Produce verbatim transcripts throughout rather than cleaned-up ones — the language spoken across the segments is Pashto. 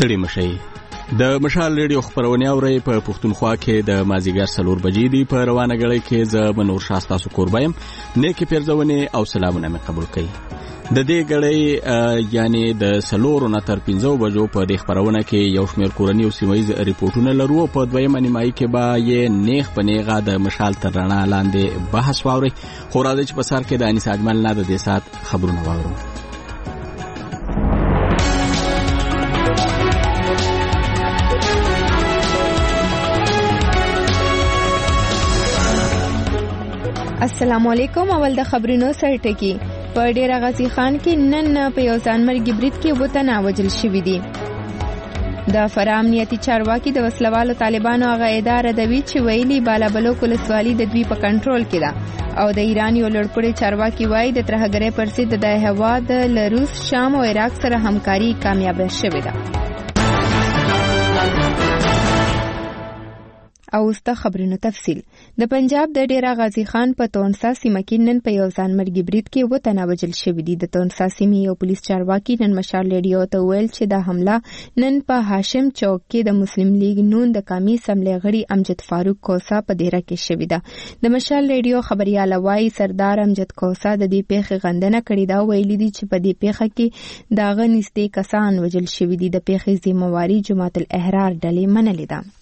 ستړي مشئ. د مشال ریډیو خبرونه اوري په پښتونخوا کې د مازیګر سلور بجې دی په روانه غړي کې ز منور شاستا سو قربایم نیکی پیرځونه او سلامونه مې قبول کړي. د دې غړي یعنی د سلور نه تر پنځه بجو په د خبرونه کې یو شمېر کورنۍ او سیمایي ریپورتونه لرو. په دویمه نیمایي کې به یې نیخ په نیغه د مشال تر رڼا لاندې بحث واوري. خو راځي چې په سر کې د انیس اجمل نه د دې سات خبرونه واورو. السلام علیکم. اول د خبرونو سرټکی. په ډیره غازی خان کې نن په یو ځانمرګي برید کې وطن وژل شوی دی. د فرام نیتی چارواکي د وسلوالو طالبانو هغه اداره دوی چې ویلي بالابلوک ولسوالي د دوی په کنټرول کې ده او د ایران یو لړپړی چارواکي وایي د ترهګرۍ پر ضد د هوا د روس، شام او عراق سره همکاري کامیاب شوې ده. او ستا خبرونو تفصیل. د پنجاب د ډیره غازی خان په تونسا سیمه کې نن په یو ځانمرګي برید کې وطن وژل شوی دی. د تونسا سیمې یو پولیس چارواکي نن مشال ریډیو ته ویل چې دا حمله نن په هاشم چوک کې د مسلم لیگ نون د قومي اسمبلی غړي امجد فاروق کوسا په دیره کې شوی ده. د مشال ریډیو خبريال وایي سردار امجد کوسا د دې پیښې غندنه کړې ده. ویلي دي چې په دې پیښه کې داغه نږدې کسان وژل شوی دي. د پیښې ذمہواری جماعت الاحرار ډلې منلې ده.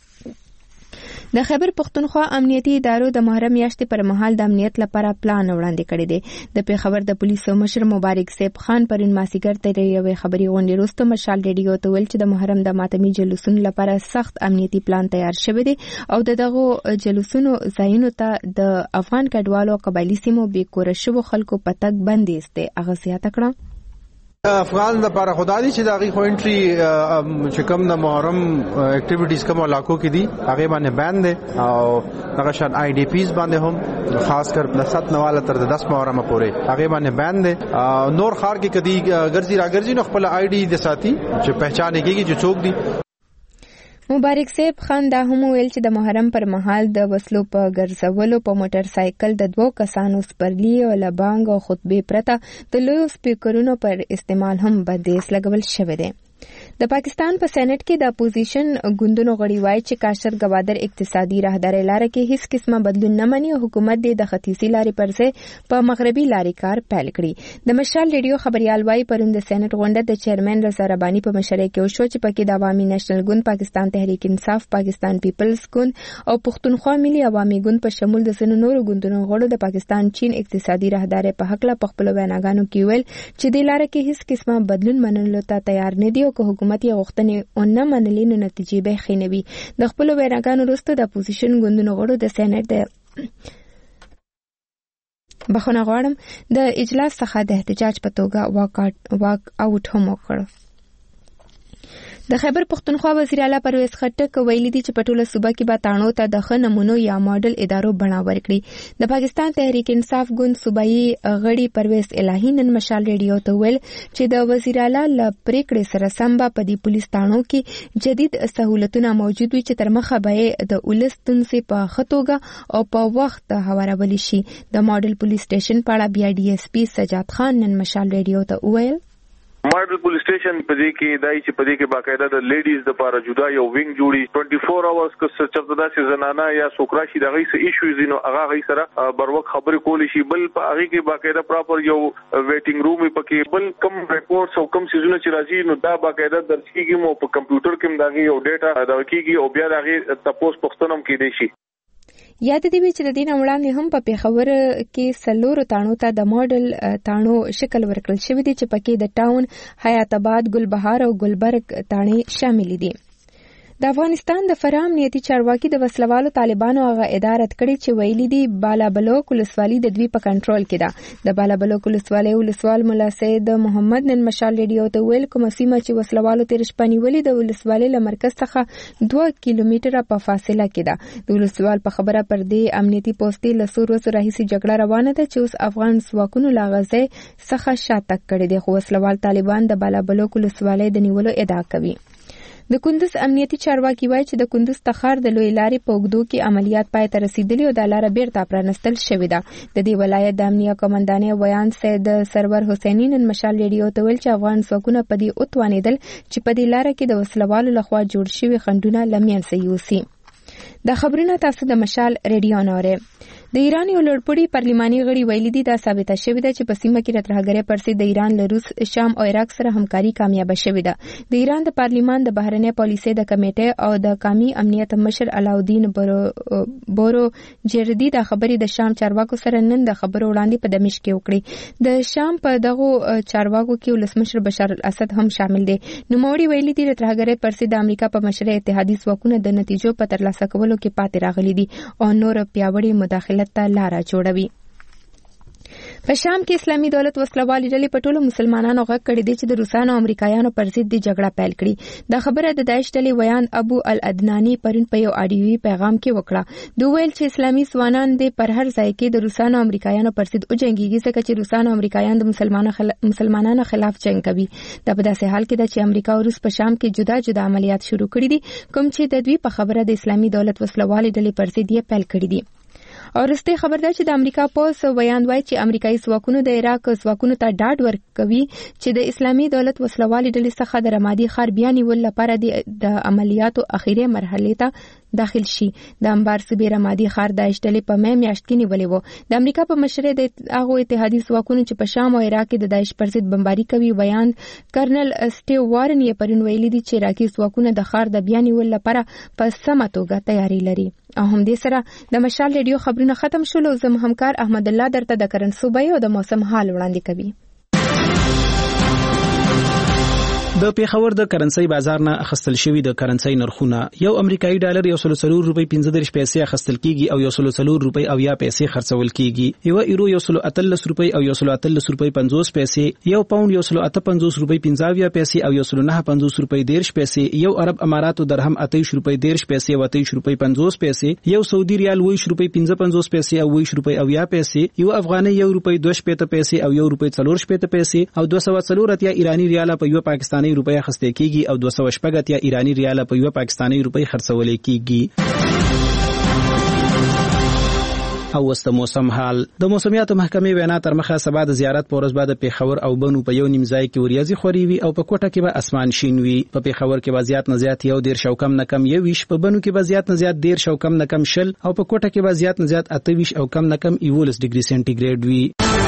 د خیبر پښتونخوا امنیتي ادارو د محرم میاشتې پر مهال د امنیت لپاره پلان وړاندې کړی دی. د پیښور د پولیسو مشر مبارک سیب خان پرون ماسیګر ته یوې خبري غونډې وروسته مشال ریډیو ته ویل چې د محرم د ماتمي جلوسونو لپاره سخت امنیتي پلان تیار شوی دی او د دغه جلوسونو ځایونو ته د افغان کډوالو قبایلی سیمو بې کوره شوو خلکو په تګ بندیز دی. هغه زیاته کړه افغان د لپاره خدای چې د هغې خو انټري چې کوم د محرم اکټیویټیز کوم علاقو کې دي هغې باندې بین دی او هغه شان آی ډي پیز باندې هم خاص کر د ست نواله تر د دس محرمه پورې هغې باندې بین دی. نور ښار کې کدي ګرځي راګرځي نو خپل آی ډي د ساتي چې پہچانې کېږي چې څوک دي. مبارک سیب خان دا هم ویل چې د محرم پر مهال د وسلو په ګرځولو په موټر سایکل د دوو کسانو سپرلی او لبانګ او خطبه پرته د لویو سپیکرونو پر استعمال هم بندیز لګول شوی دی. د پاکستان په سېنات کې د اپوزیشن ګوندونو غړي وایي چې کاشر گوادر اقتصادي راهداري لاره کې هیڅ قسمه بدلون نه مني او حکومت د ختیځي لارې پر ځای په مغربي لارې کار پیل کړي. د مشال ریډیو خبريال وایي پرون د سېنات غونډه د چیرمن رضا رباني په مشرۍ کې وشو چې پکې د عوامي نېشنل ګوند، پاکستان تحریک انصاف، پاکستان پیپلز ګوند او پښتونخوا ملي عوامي ګوند په شمول د ځینو نورو ګوندونو غړو د پاکستان چین اقتصادي راهداري په حق لا په خپل ویناګانو کې ویل چې د لارې کې هیڅ قسمه بدلون منلو ته تیار نه دي او که حکومت یې غوښتنې ونه منلې نو نتیجې به ښې نه وي. د خپلو ویناګانو وروسته د اپوزیشن ګوندونو غړو د سېنات د بخښنه غواړم د اجلاس څخه د احتجاج په توګه واک آوټ هم وکړ. د خیبر پښتونخوا وزیر اعلی پرویز خټک ویلي دي چې په ټوله صوبه کې به تاڼو ته د ښه نمونو یا ماډل ادارو بڼه ورکړي. د پاکستان تحریک انصاف ګوند صوبایي غړي پرویز الهي نن مشال ریډیو ته ویل چې د وزیر اعلی له پریکړې سره سم به په دې پولیس تاڼو کې جدید سہولتونه موجود وي چې تر مخه به د ولس ستونزې په ښه توګه او په وخت هوارولی شي. د ماډل پولیس سټیشن په اړه بیا ډي اس پي سجاد خان نن مشال ریډیو ته وویل ماډل پولیس سټیشن په دې کې دای چې په دې کې باقاعده د لیډیز د لپاره جدا یو وینګ جوړي ټوئنټي فور اورز که څه چرته داسې زنانه یا سوکرا شي دغه څه ایشوز نو هغه غي سره بروک خبرې کولی شي. بل په هغه کې باقاعده پراپر یو ویټینګ روم پکې بل کم ریپورټس او کم سيزونه چې راځي نو دا باقاعده درج کیږي مو په کمپیوټر کې دغه یو ډیټا دا کیږي او بیا دغه تاسو پښتنم کې دی شي. یاد دی چې د دین وړاندې هم په پیښور کې سلور تاڼو ته د ماډل تاڼو شکل ورکړل شوی دی چې پکې د ټاون، حیات آباد، ګلبهار او ګلبرګ تاڼې شامل دي. د افغانستان د فرام نیتی چارواکي د وسلوالو طالبانو هغه ادارت کړي چې ویلي دي بالابلوک ولسوالي د دوی په کنټرول کې ده. د بالابلوک ولسوالۍ ولسوال مولا سید محمد نن مشال ریډیو ته ویل کومه سیمه چې وسلوالو تیر شپه نیولې د ولسوالۍ له مرکز څخه دوه کیلومتره په فاصله کې ده. د ولسوال په خبره پر دې امنیتي پوسټي له څو ورځو راهیسې جګړه روانه ده چې اوس افغان ځواکونو لا غزې څخه شاتګ کړی دی، خو وسلوال طالبان د بالابلوک ولسوالۍ د نیولو ادعا کوي. د کندوز امنیتي چارواکي وایي چې د کندوز تخار د لوی لارې په اوږدو کې عملیات پای ته رسیدلي او د لاره بیرته پرانستل شوې ده. د دې ولایت د امنیه قومندانې ویان سید سرور حسیني نن مشال ریډیو ته ویل چې افغان ځواکونه په دې وتوانېدل چې په دې لاره کې د وسلوالو لخوا جوړ شوي خنډونه له منځه یوسي. دا خبرونه تاسو د مشال ریډیو نه اورئ. د ایران یو لوړپوړي پارلماني غړي ویلي دي دا ثابته شوې ده چې په سیمه کې د ترهګرۍ پر ضد د ایران له روس، شام او عراق سره همکاري کامیابه شوې ده. د ایران د پارلمان د بهرنۍ پالیسۍ د کمیټې او د قومي امنیت مشر علاءالدین بورو جردي د خبرې د شام چارواکو سره نن د خبرو وړاندې په دمشق کې وکړي. د شام په دغه چارواکو کې ولسمشر بشار الاسد هم شامل دي. نوموړي ویلي دي د ترهګرۍ پر ضد د امریکا په مشرۍ اتحادي ځواکونه د نتیجو په ترلاسه کولو کې پاتې راغلي دي او نور پیاوړي مداخلت ته لاره جوړوي. په شام کې اسلامي دولت وسلوالې ډلې په ټولو مسلمانانو غږ کړی دی چې د روسانو او امریکایانو پر ضد د جګړه پیل کړي. دا خبره د داعش ډلې ویان ابو الادنانی پرون په یو اډیوي پیغام کې وکړه. دوی ویل چې اسلامي ځوانان د پر هر ځای کې د روسانو او امریکایانو پر ضد وجنګيږي ځکه چې روسانو او امریکایان د مسلمانانو خل... مسلمانانو خلاف جنگ کوي. دا په داسې حال کې ده چې امریکا او روس په شام کې جدا جدا عملیات شروع کړي دي کوم چې د دوی په خبره د اسلامي دولت وسلوالې ډلې پر ضد یې پیل کړي دي. او رسته خبر ده چې د امریکا پولیس ویان وایي چې امریکایي ځواکونه د عراق ځواکونو ته ډاډ ورکوي چې د اسلامي دولت وسلوالې ډلې څخه د رمادي ښار بیا نیول لپاره د عملیاتو اخیری مرحله ته داخل شي. د انبار صوبې رمادي ښار د اشتلې په مې میاشت کې نیولې وو. د امریکا په مشرۍ د هغو اتحادي ځواکونو چې په شام او عراق کې د داعش پر ضد بمباري کوي ویان کرنل سټیو وارن یې پرون ویلي دي چې عراقي ځواکونه د ښار د بیا نیول لپاره په سمه توګه تیاری لري. او هم دې سره د مشال ریډیو خبرونه ختم شول. زم همکار احمد الله درته د کرن صوبې او د موسم حال وړاندې کوي. د پیښور د کرنسي بازار نه اخستل شوی د کرنسي نرخونه یو امریکایي ډالر یو سل څلور روپۍ پنځه دېرش پیسې اخستل کیږي او یو سل څلور روپۍ او یا پیسې خرڅول کیږي. یو ایرو یو سل اتلس روپۍ او یو سل اتلس روپۍ پنځوس پیسې، یو پاوند یو سل اته پنځوس روپۍ پنځه پیسې او یو سل نه پنځوس روپۍ دېرش پیسې، یو عرب اماراتو درهم اتهشت روپۍ دېرش پیسې او اتهشت روپۍ پنځوس پیسې، یو سعودي ریال ویش روپۍ پنځه پنځوس پیسې او ویش روپۍ او یا پیسې، یو افغاني یو روپۍ دوه شپېته پیسې او یو روپۍ څلور شپېته پیسې او دوه سوه څلور اتیا ایرانی ریال په یو پاکستاني روپۍ اخستل کیږي او دوه سوه شپږ اتیا ایرانی ریال په یو پاکستاني روپۍ خرڅول کیږي. او وست موسم حال د موسمیات محکمې وینا تر مخه سبا د زیارت په ورځ بعد پیښور او بنو په یو نیم ځای کې وریاضي خوري وي او په کوټه کې به اسمان شین وي. په پیښور کې وضعیت نزيات یو ډیر شو کم نه کم یو ویش، په بنو کې وضعیت نزيات ډیر شو کم نه کم شل او په کوټه کې وضعیت نزيات اته ویش او کم نه کم یولس ډیګري سنټیګریډ وي.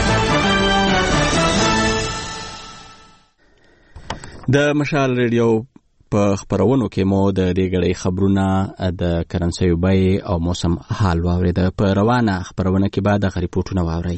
د مشال ریډیو په خبرونو کې مو د دې غړي خبرونه د کرنسي بیې او موسم حال واورید. په روانه خبرونه کې بعد د ریپورتونه واوري.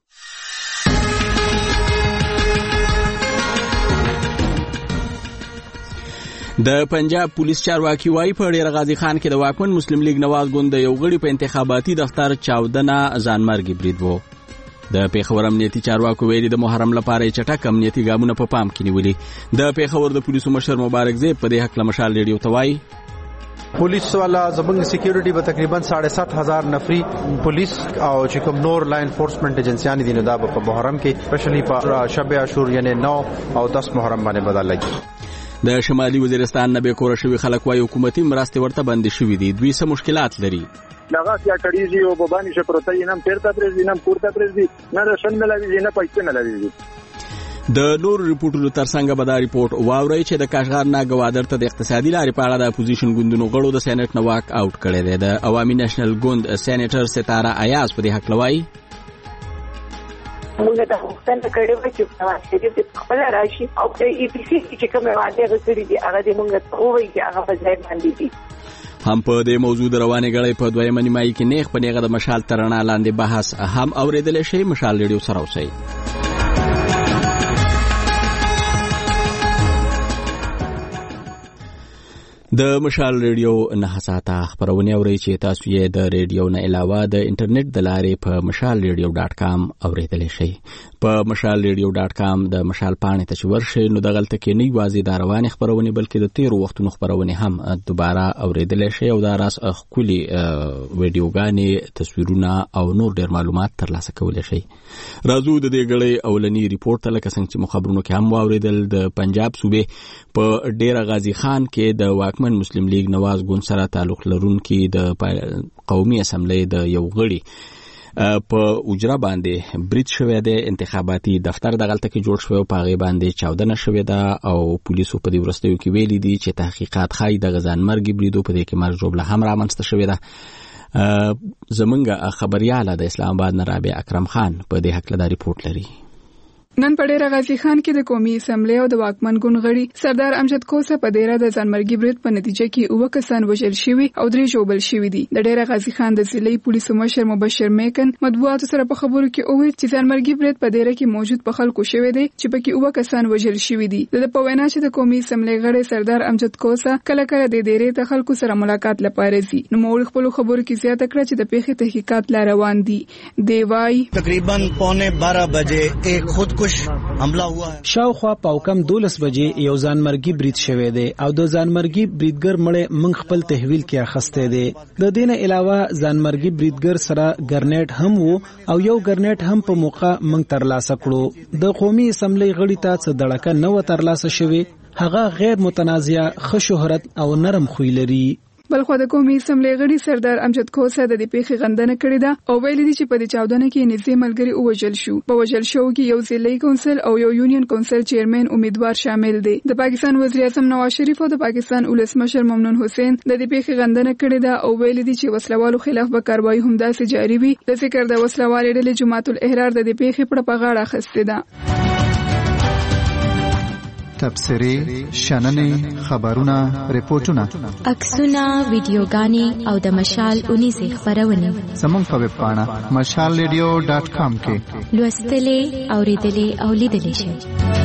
د پنجاب پولیس چارواکي وايي په ډیر غازی خان کې د واکمن مسلم لیگ نواز ګوند یو غړي په انتخاباتي دفتر چاودنه ځانمرګي برید وو. د پیښور امنیتي چارواکو ویلي د محرم لپاره چټک امنیتي ګامونه په پام کې نیولي. د پیښور د پولیسو مشر مبارک زیب په دې حق لمشال ریډیو ته وایي پولیس والا زمونږ سکیورټي به تقریبا ساڑھے سات هزار نفری پولیس او چې کوم نور لا انفورسمنت ایجنسیان دي نو دا په محرم کې سپیشلی په شب عاشور یعنی نو او دس محرم باندې بدل لګي. د شمالي وزیرستان نه به کور شوی خلک وايي حکومتي مرستې ورته بند شوې دي. دوی سم مشکلات لري. لغه یا کړيږي او بابانی شپروتای نام پیرتا پرېږي نام پورتا پرېږي نه رشن ملوي نه پیسې ملوي. د نور ریپورتونو ترڅنګ به دا ریپورت واوري چې د کاشغر نه غوادر ته د اقتصادي لارې په اړه د اپوزیشن ګوندونو غړو د سېنات نه واک آوټ کړی دی. د عوامي نېشنل ګوند سېنیټر ستاره ایاز په دې حق لوي موږ د حکومت کړي و چې په دې خپل راشي او ای پی سی چې کومه وعده غوښتي دي هغه د موږ ته وایي چې هغه په ځای باندې دي. هم په دې موضوع د روانې غړې په دویمه نیمایي کې نیغ په نیغه د مشال ترانه لاندې بحث هم اوریدل شي. مشال ریډیو سره اوسئ. د مشال ریډیو نه ساته خبرونه اوري چې تاسو یې د ریډیو نه علاوه د انټرنیټ د لارې په مشال ریډیو ډاټ کام اوریدل شي. په مشال ریډیو ډاټ کام د مشال پاڼې ته چې ورشئ نو دغلته کې نه یوازې د روانې خپرونې بلکې د تیرو وختونو خپرونې هم دوباره اورېدلی شئ او دا راز ښکلي ویډیوګانې تصویرونه او نور ډېر معلومات ترلاسه کولی شئ. راځو د دې ګړۍ اولني ریپورټ ته. لکه څنګه چې مو خبرونو کې هم واورېدل د پنجاب صوبې په ډیره غازي خان کې د واکمن مسلم لیگ نواز ګوند سره تعلق لرونکي د قومي اسمبلی د یو غړي په اجرا باندې برید شوی دی. انتخاباتي دفتر دغلته کې جوړ شوی او په هغې باندې چاودنه شوې ده او پولیسو په دې وروستیو کې ویلي دي چې تحقیقات ښایي دغه ځانمرګي بریدو په دې کې مرګ ژوبله هم رامنځته شوې ده. زمونږ خبریاله د اسلام آباد نه رابعه اکرم خان په دې هکله دا ریپورټ لري. نن په ډیره غازي خان کې د قومي اسمبلی او د واکمن ګوند غړي سردار امجد کوسه په ډیره د ځانمرګي برید په نتیجه کې اوه کسان وژل شوي او درې ژوبل شوي دي. د ډیره غازي خان د ضلعي پولیسو مشر مبشر میکن مطبوعاتو سره په خبرو کې وویل چې ځانمرګي برید په ډیره کې موجود په خلکو شوی دی چې پکې اوه کسان وژل شوي دي. د په وینا چې د قومي اسمبلی غړي سردار امجد کوسه کله کله د ډیره ته خلکو سره ملاقات لپاره ځي. نو موږ خپل خبرو کې زیاته کړه چې د پیښې تحقیقات لا روان دي. دی وايي تقریبا پونے بارہ بجے ایک خودکش حمله شاوخوا پاوکم دولس بجې یو ځانمرګي برید شوی دی او د ځانمرګي بریدګر مړی موږ خپل تحویل کې اخستی دی. د دې نه علاوه ځانمرګي بریدګر سره ګرنیټ هم وو او یو ګرنیټ هم په موقع موږ ترلاسه کړو. د قومي اسمبلی غړي ته څه دړکه نه و ترلاسه شوې. هغه غیر متنازع ښه شهرت او نرم خوی لري. بلخو د قومي اسمبلی غړي سردار امجد کوسه د دې پیښې غندنه کړې ده او ویلي دي چې په دې چاودنه کې نږدې ملګري ووژل شو. په وژل شو کې یو ضلعي کونسل او یو یونین کونسل چیرمن امیدوار شامل دي. د پاکستان وزیر اعظم نواز شریف او د پاکستان ولسمشر ممنون حسین د دې پیښې غندنه کړې ده او ویلي دي چې وسلوالو خلاف به کاروایی هم داسې جاري وي. د ذکر د وسلوالې ډلې جماعت الاحرار د دې پیښې په غاړه اخیستې ده. تبصرې، شننې، خبرونه، ریپورتونه، عکسونه، ویډیوګانې او د مشال اونیزې خبرونه زموږ په ویب پاڼه مشال ریډیو ډاټ کام کې لوستلې، اوریدلې او لیدلې شئ.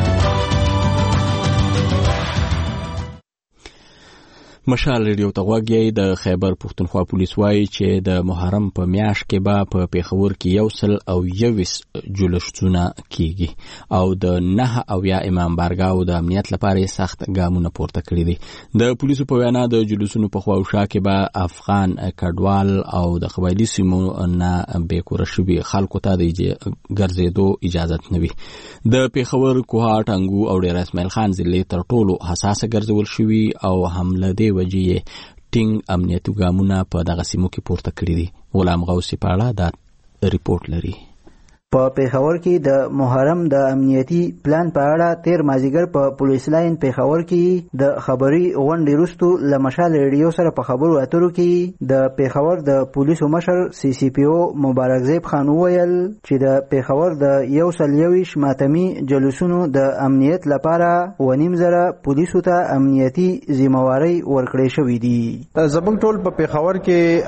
مشال ریډیو ته غوږ یې. د خیبر پښتونخوا پولیس وایي چې د محرم په میاشت کې به په پیښور کې یو سل او یویس جلوسونه کیږي او د نه اویا امام بارګاو د امنیت لپاره سخت ګامونه پورته کړي دي. د پولیسو په وینا د جلوسونو په خواوشا کې به افغان کډوال او د قبایلي سیمو نه بیکوره شوي خلکو ته د ګرځېدو اجازت نه وي. د پیښور، کوهاټ، انګو او ډیر اسماعیل خان ضلعې تر ټولو حساسه ګرځول شوي او حمله دی وجې ټینګ امنیتي ګامونه په دغه سیمو کې پورته کړي دي. غلام غوثي پاړه دا ریپورټ لري. په پیښور کې د محرم د امنیتي پلان په اړه تیر مازیګر په پولیس لاین پیښور کې د خبري غونډې وروسته له مشال ریډیو سره په خبرو اترو کې د پیښور د پولیسو مشر سی سی پی او مبارک زیب خان وویل چې د پیښور د یو سل یویش ماتمي جلوسونو د امنیت لپاره ونیم زره پولیسو ته امنیتي ذمہواری ورکړې شوې دي. زموږ ټول په پیښور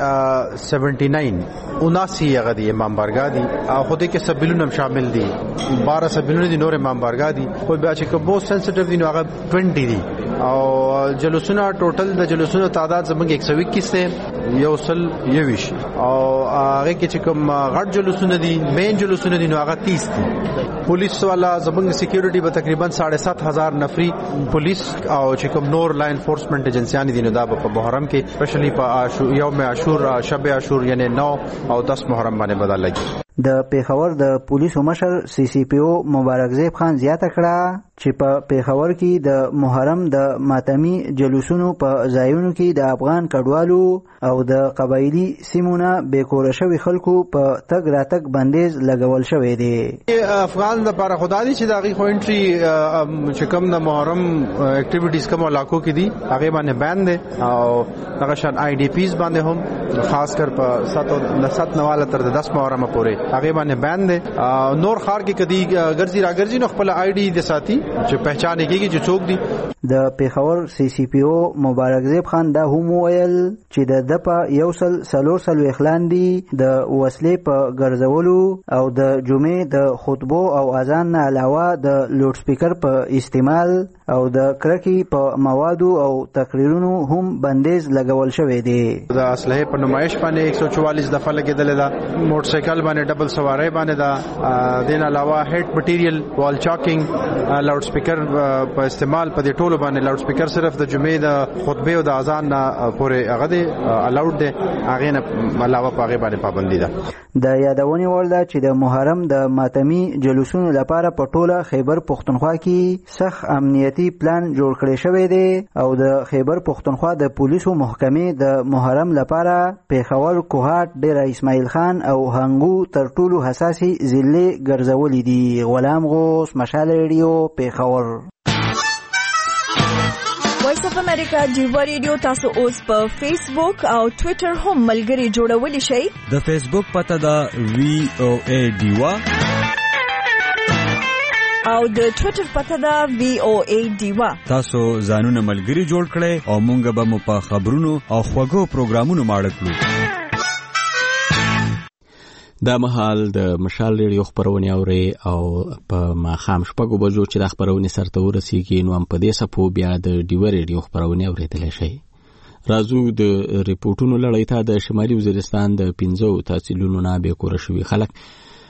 کې سیونټي ناین اناسی هغه دی امام بارګا دي او خو دې کې سبیلونه شامل دي. بارہ سبیلونه دي، نور امام بارګا دي. خو بیا چې کوم سنسټیو دي نو هغه بیس دي او جلوسونه ټوټل د جلوسونو تعداد زموږ ایک سو اکیس ته یو سل یویش او هغه کې چې کوم غټ جلوسونه دي مین جلوسونه دي نو هغه تیس دي. پولیس والا زموږ سکیورټي به تقریبا ساڑھے سات هزار نفری پولیس او چې کوم نور لا انفورسمنت ایجنسیان دي نو دا په محرم کې سپیشلی په یوم عاشور، شب عاشور یعنی نو او دس محرم باندې بدل لګي. د پیښور د پولیسو مشر سی سی پی او مبارک زیب خان زیاته کړه چې په پیښور کې د محرم د ماتمي جلوسونو په ځایونو کې د افغان کډوالو او د قبایلي سیمونه بیکوره شوي خلکو په تګ راتګ بندیز لګول شوی دی. افغان د لپاره خدای چې د هغې خو انټري چې کوم د محرم اکټیویټیز کوم علاقو کې دي هغې باندې بین دی او دغه شان آی ډي پیز باندې هم خاص کر په سات نواله تر دس محرمه پورې هغه باندې باندې نور خار کې کدي ګرځي راګرځي نو خپل آی ډي د ساتي چې پہچان کېږي چې څوک دي. د پیښور سی سی پی او مبارک زیب خان دا هم ویل چې د دپا یو سل سلور سلو اخلان دي د وسلې په ګرځولو او د جمعې د خطبو او اذان نه علاوه د لوډ سپیکر په استعمال او د کرکي په موادو او تقریرونو هم بندیز لګول شوی دی. د اسلحه په نمایش باندې ایک سو چوالیس دفعه لګیدل دا، موټر سایکل باندې ډبل سواری باندې دا، دین علاوه هیډ مټیریل، وال چاکینګ، لاؤډ سپیکر په استعمال په دې ټولو باندې. لاؤډ سپیکر صرف د جمعې د خطبه او د اذان نه پورې هغه دی الاؤډ دی، هغه نه علاوه په هغه باندې پابندي ده. د یادونې وړ ده چې د محرم د ماتمي جلوسونو لپاره په ټوله خیبر پښتونخوا کې سخت امنیتي پلان جوړ کړی شوی دی او د خیبر پښتونخوا د پولیسو محکمې د محرم لپاره پیښور، کوهاټ، ډیره اسماعیل خان او هنګو تر ټولو حساسي ضلعې ګرځولې دي. غلام غوث، مشال ریډیو، پیښور. وایس اف امریکا ډیوا ریډیو تاسو اوس په فیسبوک او ټوئیټر هم ملګري جوړولی شئ. د فیسبوک پته دا وی او ای ډیوا او د ټوئیټر پته دا وی او ای ډیوا. تاسو ځانونه ملګري جوړ کړئ او مونږ به مو په خبرونو او خوږو پروګرامونو ماړه کړو. دا مهال د مشال ریډیو خبرونه اوري او په ماخام شپږو بجو چې د خبرونه سرته ورسیږي نو هم په دې سپو بیا د ډیوا ریډیو خبرونه اوریدل شي. راځو د ریپورتونو لړۍ ته. د شمالي وزیرستان د پنځو تحصیلونو نه به کور شوي خلک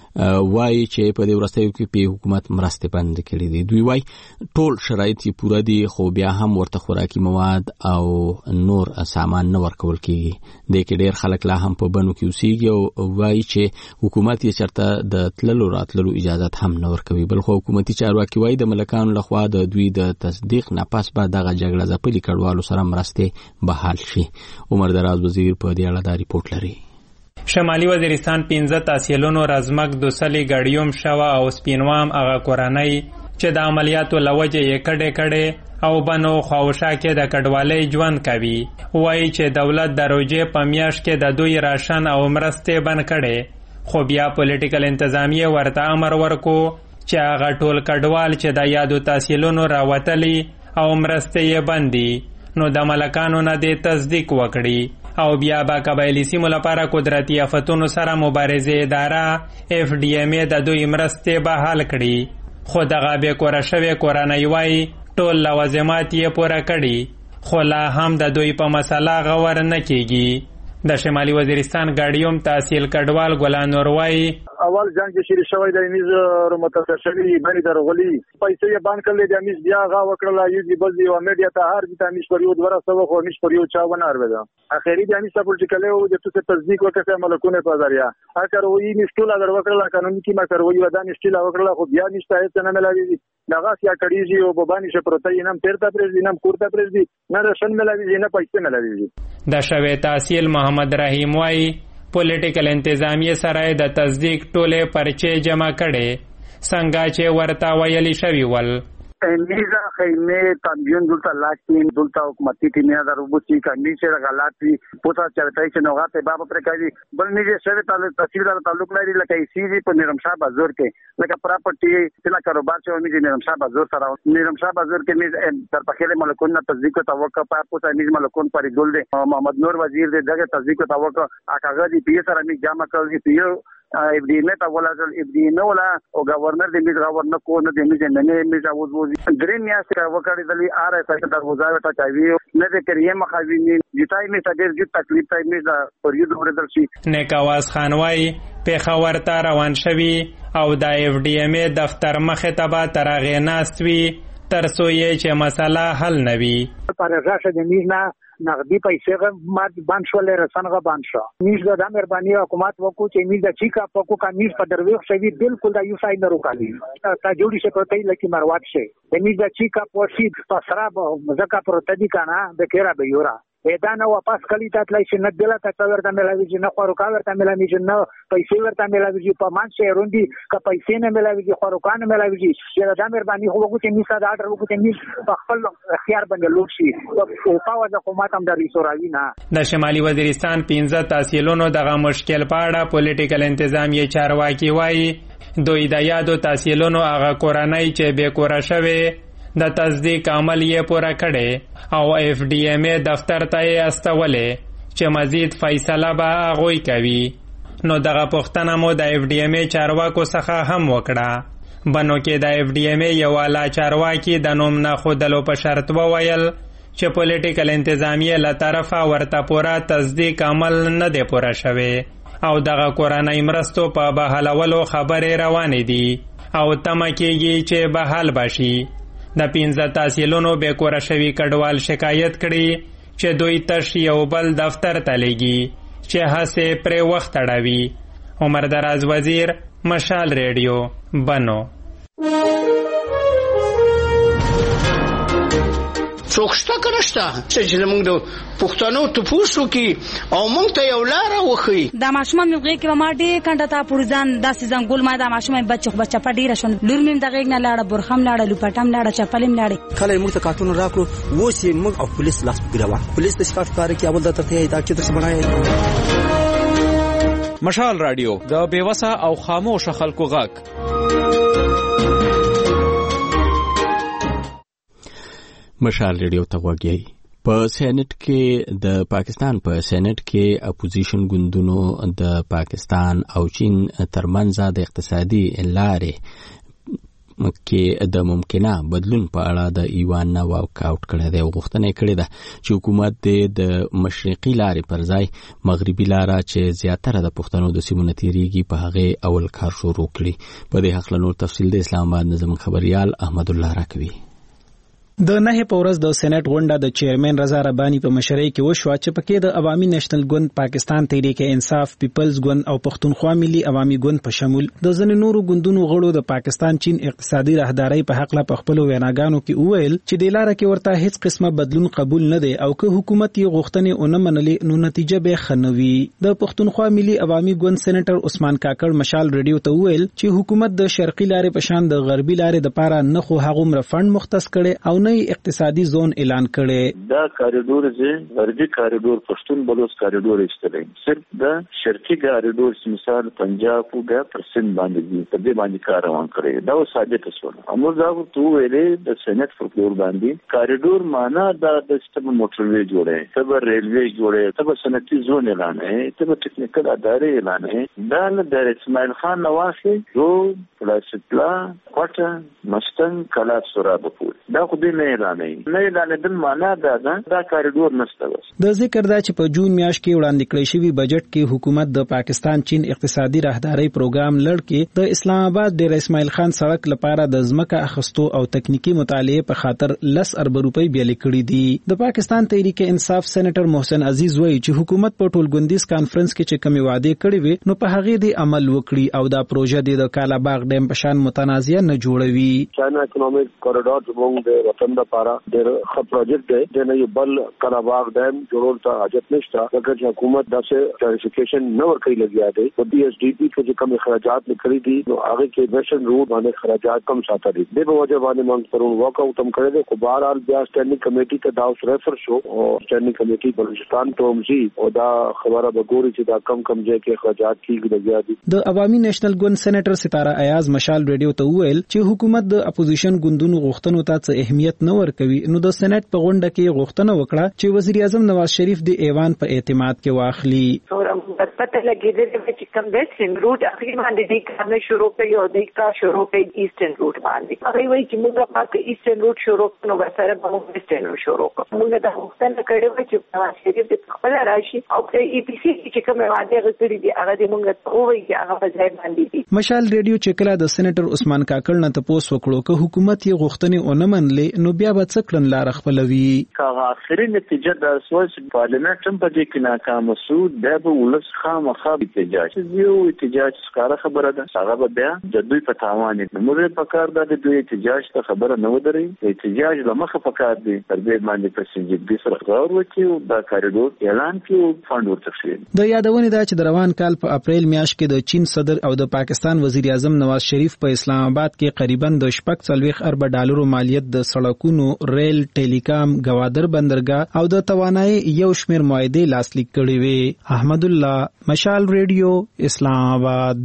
وایي چې په دې ورستیو کې په حکومت مرسته بند کړې دي. دوی وایي ټول شرایط یې پوره دي خو بیا هم ورته خوراکي مواد او نور سامان نه ورکول کیږي. د کې ډېر خلک لا هم په بنو کې اوسېږي او وایي چې حکومت یې چرته د تللو راتللو اجازه هم نه ورکوي. بل خو حکومتي چارواکي وایي د ملکانو لخوا د دوی د تصدیق نه پس به دغه جګړه ځپلي کډوالو سره مرستې بحال شي. عمر دراز وزیر په دې اړه دا ریپورت لري. شمالي وزیرستان پنځه تحصیلونو رزمک دوسلی ګاډیوم شوه او سپینوام هغه کورنۍ چې د عملیاتو لوجه یې کډې کډې او بنو خواوشا کې د کډوالۍ ژوند کوي. وایي چې دولت د روژې په میاشت کې د دوی راشن او مرستې بند کړې خو بیا پولیټیکل انتظامیه ورته امر ورکو چې هغه ټول کډوال چې د یادو تحصیلونو راوتلي او مرستې یې بندي نو د ملکانو نه دې تصدیق وکړي او بیا با قبایلی سیمو لپاره قدرتی آفتونو سره مبارزه اداره اف ډی ام د دوی مرستې بحال کړي. خو دغه بې کوره شوې کورنۍ وایي ټول لوازمات یې پوره کړي خو لا هم د دوی په مسله غور نه کیږي. د شمالي وزیرستان ګاډیوم تحصیل کډوال ګلان نور وایي اول جنگ چې شری شوی د میز متفشلی باندې درغلی پیسې یې باندې کړل د میز بیا غا وکړل یو دی بزي او میډیا ته هر د میز پر یو دوره سو خو میز پر یو چا ونه ارودا اخیری د میز پولیټیکل او د څه تصدیق وکړه ملکونه په ذریعہ اگر وې نشټول اگر وکړل قانوني کی ما کړوي ودا نشټل وکړل خو بیا نشته ته نه ملاوي دغه سیا کړيږي او ببانی شپروتای نام تیرتا پرز نام کورتا پرز نه رشن ملاوي نه پیسې ملاوي. د شوی تحصیل محمد رحیم وایي پولیټیکل انتظامیه سره د تصدیق ټوله پرچې جمع کړي څنګه چې ورته ویلي شوی ول. میزا خیمه تنبیون دلتا لاکین دلتا حکومتی تیمیا در روبوسی کنی چه غلاطی پوتا چرتای چه نوغات بابا پرکایی بل میزه شوی تصویر دار تعلق لري لکه ایسی په نرمشاه بازار کې لکه پراپرټي تلا کاروبار چې میزه نرمشاه بازار سره نرمشاه بازار کې میزه تر پخېله ملکون نه تصدیق توقع په پوتا میزه ملکون پرې ګل دي محمد نور وزیر دې دغه تصدیق توقع اکاغه دي پی سره می جامع کړی پیو اب دی نه تا ولا اب دی نه ولا او گورنر دې میز گورنر کو نه دې میز نه میز اوس وو درې میاشتې وکړې دلی ار اس ته دروازه وتا چاوي نه دې کریه مخاوي نه جتای می ته ډېر تکلیف تای می پر یو دوره درشي. نیکاواز خانوای پیښور ته روان شوی او د اف ډی ام دفتر مخه ته تر غیناستوي تر څو یې چې مسله حل نوي. پر راشه د میز نه نقدی پیسې مات باندې شولې رسنګه باندې شو میز د مهرباني حکومت وکړو چې میز د چیکا پکو کا میز په درويخ شوی بالکل د یو سای نه روکالي تا جوړی شي پروتای لکه مروات شي د میز د چیکا پوسی پسرا مزکا پروتدی کانا د کیرا به یورا ادا نه واپس کلی ته تلای شي نه دله ته ورته ملاوي چې نه خورو کا ورته ملاوي چې نه پیسې ورته ملاوي چې په مان شي روندي کا پیسې نه ملاوي چې خورو کا نه ملاوي چې د مهرباني هو کو چې میسا د اډر وکړي چې میز په خپل اختیار باندې لوټ شي او پاو د حکومت هم د ریسوراوی نه. د شمالي وزیرستان پنځه تحصیلونو دغه مشکل په اړه پولیټیکل انتظامیه چارواکي وایي دوی د یادو تحصیلونو هغه کورنۍ چې بې کوره شوې د تصدیق عمل یې پوره کړي او اف ډی ام دفتر ته یې استولې چې مزید فیصله به هغوی کوي. نو دغه پوښتنه مو د اف ډی ام چارواکو څخه هم وکړه بنو کې د اف ډي ایم ای یو اعلی چارواکي د نوم نه ښودلو په شرط وویل چې پولیټیکل انتظامیه له طرفه ورته پوره تصدیق عمل نه دی پوره شوی او دغه کورنۍ مرستو په بحالولو خبرې روانې دي او تمه کېږي چې بحال بشي. د پنځه تحصیلونو بېکوره شوي کډوال شکایت کړي چې دوی تش یو بل دفتر ته لیږي چې هسې پرې وخت اړوي. عمر دراز وزیر، مشال ریډیو، بنو. څوک شته که نشته چې زموږ د پښتنو تپوس وکړي او موږ ته یو لاره وښیي. دا ماشومان مې غېږ کې به ما ډېر کنډه ته پورې ځان داسې ځنګول ما دا ماشومان بچه خو بچه په ډېره شون لور مې د غېږ نه لاړه، برخه هم لاړه، لوپټه هم لاړه، چپل هم لاړې. کله یې موږ ته کارټونه راکړو، اوس یې موږ او پولیس لاس په ګیله وه. پولیس د شکایت کار کوي، اول درته یې دا چې درس بنایي. مشال رادیو د بیوسه او خاموش خلکو غږ. مشال ریډیو ته غوږی. په سینټ کې د پاکستان په سینټ کې اپوزیشن ګوندونو د پاکستان او چین ترمنځ د اقتصادي لارې کې د ممکنه بدلون په اړه د ایوان نه واکاوټ کړی دی او غوښتنه یې کړې ده چې حکومت د مشرقي لارې پر ځای مغربي لاره چې زیاتره د پښتنو د سیمو نه تېرېږي په هغې اول کار شروع کړي. په دې هکله نور تفصیل د اسلام آباد نه زموږ خبریال احمد الله راکوي. د نه په ورځ د سېنات غونډه د چیرمن رضا ربانی په مشرۍ کې وشوه چې پکې د عوامي نېشنل ګوند، پاکستان تحریک انصاف، پیپلز ګوند او پښتونخوا ملي عوامي ګوند په شمول د ځینې نورو ګوندونو غړو د پاکستان چین اقتصادي راهدارۍ په حق له خپل ویناګانو کې وویل چې د لاره کې ورته هیڅ قسمه بدلون قبول نه دی او که حکومت یې غوښتنې ونه منلې نو نتیجه به خنوي. د پښتونخوا ملي عوامي ګوند سېنیټر عثمان کاکړ مشال ریډیو ته وویل چې حکومت د شرقي لارې په شان د غربي لارې لپاره نه خو هغومره فند مختص کړي او نه اقتصادي زون اعلان کړي. دا کاریډور چې غربي کاریډور پښتون بلوچ کاریډور ایستلې صرف د شرقي کاریډور مثال پنجاب او د پرسن باندې دي په دې باندې کار روان کړي. دا ثابت شول. امر دا تو ویلې د سېنات فلور باندې کاریډور معنا د سیستم موټروي جوړه، تبه ریلوي جوړه، تبه صنعتي زون اعلان ہے، تبه ټیکنیکل ادارې اعلان ہے. دا نه د اسماعیل خان نواسي جو پلاسټلا کوټه مستن کلا سورابپور دا خو دې نه اعلان نه اعلان دل معنا دا دا کاریډور نشته. د ذکر دا چې په جون میاشت کې وړاندې کړی شوی بجټ کې حکومت د پاکستان چین اقتصادي راهدارۍ پروګرام لړ کې د اسلام آباد ډیر اسماعیل خان سړک لپاره د ځمکه اخستو او تکنیکی مطالعه په خاطر لس ارب روپۍ بیل کړي دي. د پاکستان تحریک انصاف سېنیټر محسن عزیز وایي چې حکومت په ټولګوندیز کانفرنس کې چې کومې وعده کړې وي نو په هغه دی عمل وکړي او دا پروژه د کالاباغ ډیم په شان متنازعه نه جوړوي. چاینا اکونومیک کوریډور زموږ د وطن لپاره ډېر ښه پروجیکټ دی. د نه بل کالاباغ ډیم جوړول ته حاجت نشته ځکه چې حکومت داسې کلیریفیکیشن نه ورکړي لګیا دی. په ډي ایس ډي پی کې چې کوم اخراجات نکړي دي نو هغه کې ویشن روډ باندې اخراجات کم ساتل دي. د په وجه باندې موږ پرون واک اوټ هم کړی دی. خو بهرحال بیا سټینډینګ کمیټي ته دا اوس ریفر شو او سټینډینګ کمیټي بلوچستان ته ومزي او دا خبره به ګوري چې دا کم کم ځای کې اخراجات کیږي لګیا دي. د عوامي نېشنل ګوند سېنیټر ستاره ایاز مشال ریډیو ته وویل چې حکومت د اپوزیشن ګوندونو غوښتنو ته څه اهمیت نه ورکوي نو د سېنات په غونډه کې غوښتنه وکړه چې وزیر اعظم نواز شریف د ایوان په اعتماد کې واخلي. پته لګیدل چې کوم ویسټرن روټ اخري باندې د کار شروع کړي او د کار شروع کړي ایسټرن روټ باندې. هغه وایي چې موږ په ایسټرن روټ شروع کړو او سره به موږ ویسټرن روټ شروع کړو. موږ د غوښتنه کړې و چې نواز شریف د خپل راشي او د ای پی سی چې کوم وعده غوښتي دي هغه د موږ ته وایي چې هغه په ځای باندې دي. مشال ریډیو چې کله د سېنیټر عثمان کاکړ نه تاسو وکړو چې حکومت یې غوښتنې ونه منلې نو بیا به څه کړن لار خپلوي. هغه اخري نتیجه د سوچ پارلیمنت هم په دې کې ناکام شو. د به ولس خامخا احتجاج یو احتجاج ښکاره خبره ده. هغه به بیا د دوی په تاوان نه موږ په کار د دوی احتجاج ته خبره نه ودري. احتجاج لمخه په کار دي تر دې باندې په سنجیدګۍ سره غور وکړي او دا کاریډور اعلان کړي فند ورته شي. د یادونه ده چې د روان کال په اپریل میاشت کې د چین صدر او د پاکستان وزیر اعظم نواز شریف په اسلام آباد کې قریبا د شپږ څلوېښت ارب ډالرو مالیت د سړکونو، ریل، ټیلیکام، گوادر بندرګاه او د توانایي یو شمېر معاهدې لاسلیک کړې وې. احمد الله، مشال ریډیو، اسلام آباد.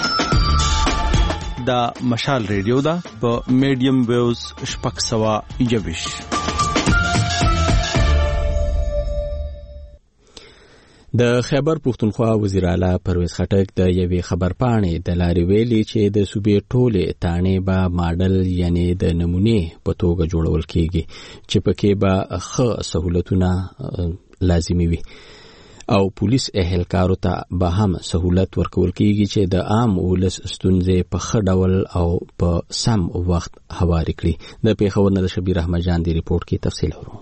دا مشال ریډیو دا په میډیم ویوز شپږ سوه یوویشت. د خیبر پښتونخوا وزیر اعلی پرویز خټک د یوې خبرپاڼې د لارې ویلي چې د صوبې ټولې تانې به ماډل یعنی د نمونې په توګه جوړول کیږي چې پکې به ښه سہولتونه لازمي وي او پولیس اهلکارو ته به هم سہولت ورکول کیږي چې د عام ولس ستونزې په ښه ډول او په سم وخت هواري کړي. د پیښور نه د شبیر احمد جان دی ریپورت کې تفصیل اورو.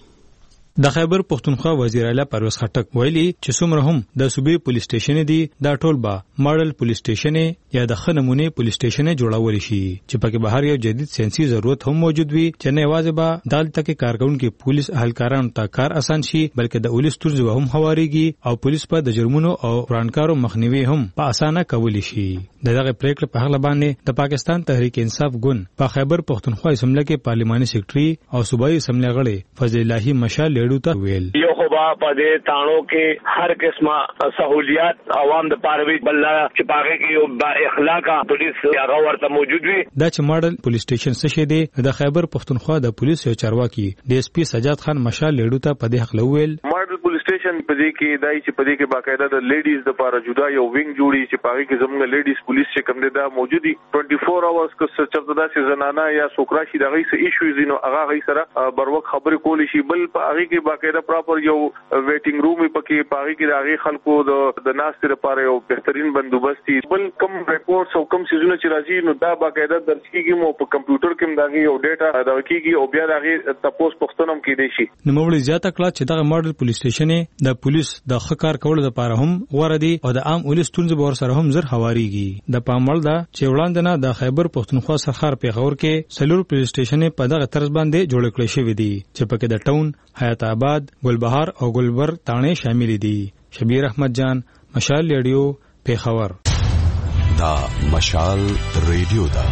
د خیبر پښتونخوا وزیر اعلی پرویز خټک ویلي چې څومره هم د صوبې پولیس سټیشن دي دا ټول به ماډل پولیس سټیشن یا د خنمونه پولیس سټیشن جوړول شي چې پکې بهر یو جدید سنسي ضرورت هم موجود وي چې نه واځي به دالته کې کارکونکو پولیس اهلکارانو ته کار اسان شي بلکې د پولیس ترځو هم هواريږي او پولیس په د جرمونو او ورانکارو مخنیوي هم په اسانه کولی شي. دغه پریکړه په هغه باندې د پاکستان تحریک انصاف ګوند په خیبر پښتونخوا اسمبلی کې پارلماني سیکریټري او صوبایي اسمبلی غړي فضل الله مشال لیډو ته ویل یو خو با په دې تانو کې هر قسمه سہولیات عوام د پاروي بل چې پاګه کې یو با اخلاقه پولیس هغه ورته موجود وي. دا چې ماډل پولیس سټیشن څه شي دی د خیبر پښتونخوا د پولیس یو چارواکي ډي اس پی سجاد خان مشال لیډو ته په دې حق لویل ماډل پولیس سټیشن په دې کې دای چې په دې کې باقاعده د لیډیز د لپاره جدا یو وینګ جوړی چې پاګه کې زموږ لیډیز پولیس چې کوم دی دا موجودي چوبیس اورز کو چې دا چې زنانه یا سوکرا شي دغه څه ایشوز نو هغه غي سره بروک خبرې کولی شي بل پاګه کې باقاعده پراپر یو ویټینګ روم پکې پاګه کې دغه خلکو د د ناس لپاره یو بهترین بندوبست بل کم ریپورټس او کم سيزونه چې راځي نو دا باقاعده درج کیږي مو په کمپیوټر کې دغه یو ډیټا دا کیږي او بیا دغه تاسو پښتنوم کې دی شي. نو موږ زیاته کړه چې دغه ماډل پولیس سټیشن د پولیس د خکار کولو لپاره هم غوړه دي او د عام ولس تونځ به سره هم زر هواريږي. د پاموړ دا چې وړاندې نه د خیبر پښتونخوا سرخار پیښور کې سلور پولیس سټیشن په دغه طرز باندې جوړ کړی شوی دی چې پکې د ټاون حیات آباد ګلبهار او ګلبر تانې شامل دي. شبیر احمد جان مشال ریډیو پیښور. دا مشال ریډیو دا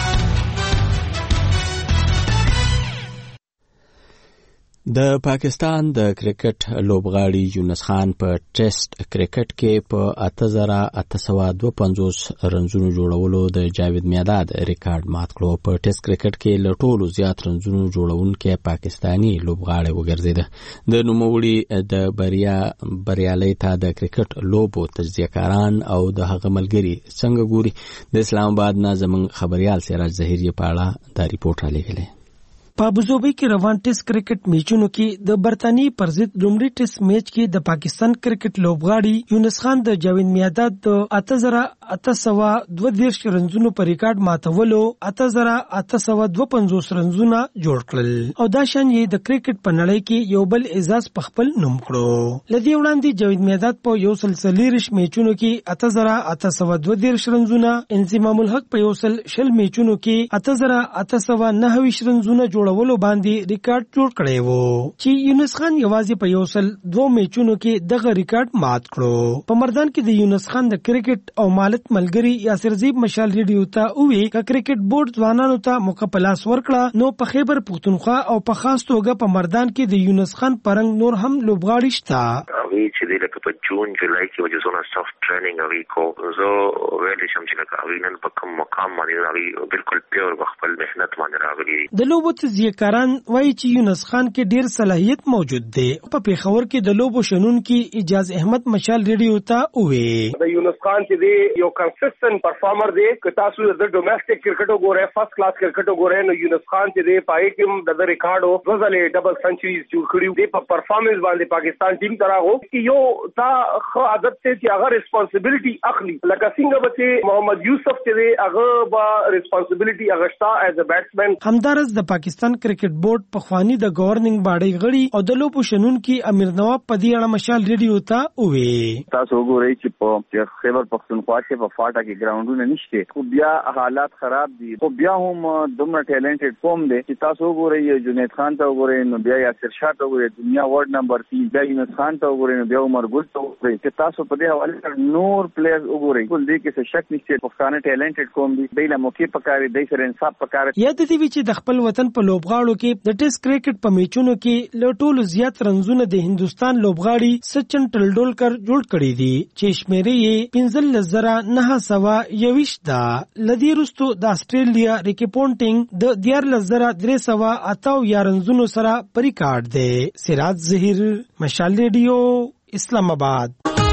د پاکستان د کرکټ لوبغاړي یونس خان په ټیسټ کرکټ کې په اته زره اته سوه دوه پنځوس رنزونو جوړولو د جاوید میاداد ریکارډ مات کړو. په ټیسټ کرکټ کې له ټولو زیات رنزونو جوړونکی پاکستانی لوبغاړی وګرځیده. د نوموړي د بریا بریالۍ ته د کرکټ لوبو تجزیه‌کاران او د هغه ملګري څنګه ګوري د اسلام آباد نه زموږ خبريال سراج ظهیری په اړه دا ریپورت را لېږلی. په ابوظبي کې روان ټیسټ کرکټ میچونو کې د برتانیې پر ضد لومړي ټیسټ میچ کې د پاکستان کرکټ لوبغاړي یونس خان د جاوید میاداد د اته زره اته سوه دوه دېرش رنزونو په ریکارډ ماتولو اته زره اته سوه دوه پنځوس رنزونه جوړ کړل او دا شان یې د کرکټ په نړۍ کې یو بل اعزاز په خپل نوم کړو. لدی وړاندې جاوید میاداد په یو سل څلېرویشت میچونو کې اته زره اته سوه دوه دېرش رنزونه، انضمام الحق په یو سل شل میچونو کې اته زره اته سوه نهه ویشت رنزونه جوړولو باندې ریکارډ جوړ کړی وو چې یونس خان یوازې په یو سل دوه میچونو کې دغه ریکارډ مات کړو. په مردان کې د یونس خان د کرکټ او مالک ملګری یاسر زیب مشال ریډیو ته وی ک کرکټ بورډ ځوانانو ته موقع پلاس ورکړه نو په خیبر پښتونخوا او په خاص توګه په مردان کې د یونس خان پرنګ نور هم لوبغاړي شته. وی چې د لکه په جون جولای کې وجه زونه سافټ ټریننګ اوی کو زه ویل شم چې لکه اوی نن په کوم مقام باندې راغلی بالکل پیور خپل مهنت باندې راغلی. د لوبو تجزیه‌کاران وایي چې یونس خان کې ډیر صلاحیت موجود دی. په پیښور کې د لوبو شنون کې اجاز احمد مشال ریډیو ته وی د یونس خان چې دی یو کنسسټنټ پرفارمر دی که تاسو د ډومېسټک کرکټ وګورئ فرست کلاس کرکټ وګورئ نو یونس خان چې دی پای کې د ریکارډ او غزلې ډبل سنچریز جوړ کړی دی. په پرفارمنس باندې پاکستان ټیم تراغو یو تا خو عادت ته چې هغه ریسپانسیبিলিټي اخلي لکه څنګه به محمد یوسف چې دی هغه با ریسپانسیبিলিټي اغشتا ایز ا بیټسمن. همدارس د پاکستان کرکټ بورډ په خوانی د گورننګ باډي غړي او د لوبو شنون کې امیر نواب په دې اړه مشال ریډیو ته وی تاسو وګورئ چې په خیبر پښتونخوا کې په فاټا کې ګراوندونه نشته خو بیا حالات خراب دي خو بیا هم دومره ټیلنټډ قوم دی چې تاسو وګورئ جنید خان ته وګورئ نو بیا یاسر شاه ته وګورئ دنیا ورډ نمبر تین بیا یونس خان ته وګورئ نو بیا عمر ګل ته وګورئ چې تاسو په دې حواله نور پلیئرز وګورئ ټول دې کې څه شک نشته پښتانه ټیلنټډ قوم دي دایله موقع پکاري دای سره انصاف پکاري. یاد دې وی چې د خپل وطن په لوبغاړو کې د ټیسټ کرکټ په میچونو کې له ټولو زیات رنزونه د هندستان لوبغاړي سچن ټلډولکر جوړ کړی دي چې شمیرې یې پنځلس زره نهه سوه یوویشت ده. لدی وروسته د استرالیا ریکی پونټینګ د دیارلس زره درې سوه اته اویا رنزونو سره په ریکارډ دی. سراج ظهیر مشال ریډیو اسلام آباد.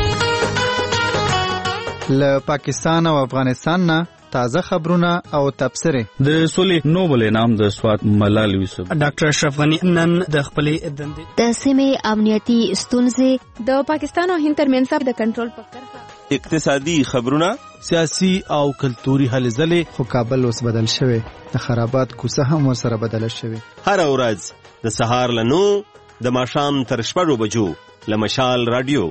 له پاکستان او افغانستان نه تازه خبرونه او تبصره. د سولې نوبل انعام د سوات ملال یوسف. ډاکټر اشرف غنی نن د خپلې دندې د سیمې امنیتي ستونزې د پاکستان او هند ترمنځ د کنټرول په کرښه اقتصادي خبرونه سیاسي او کلتوري هلې ځلې. خو کابل اوس بدل شوی، د خرابات کوڅه هم ورسره بدله شوی. هر ورځ د سهار له نو د ماښام تر شپږو بجو له مشال رادیو.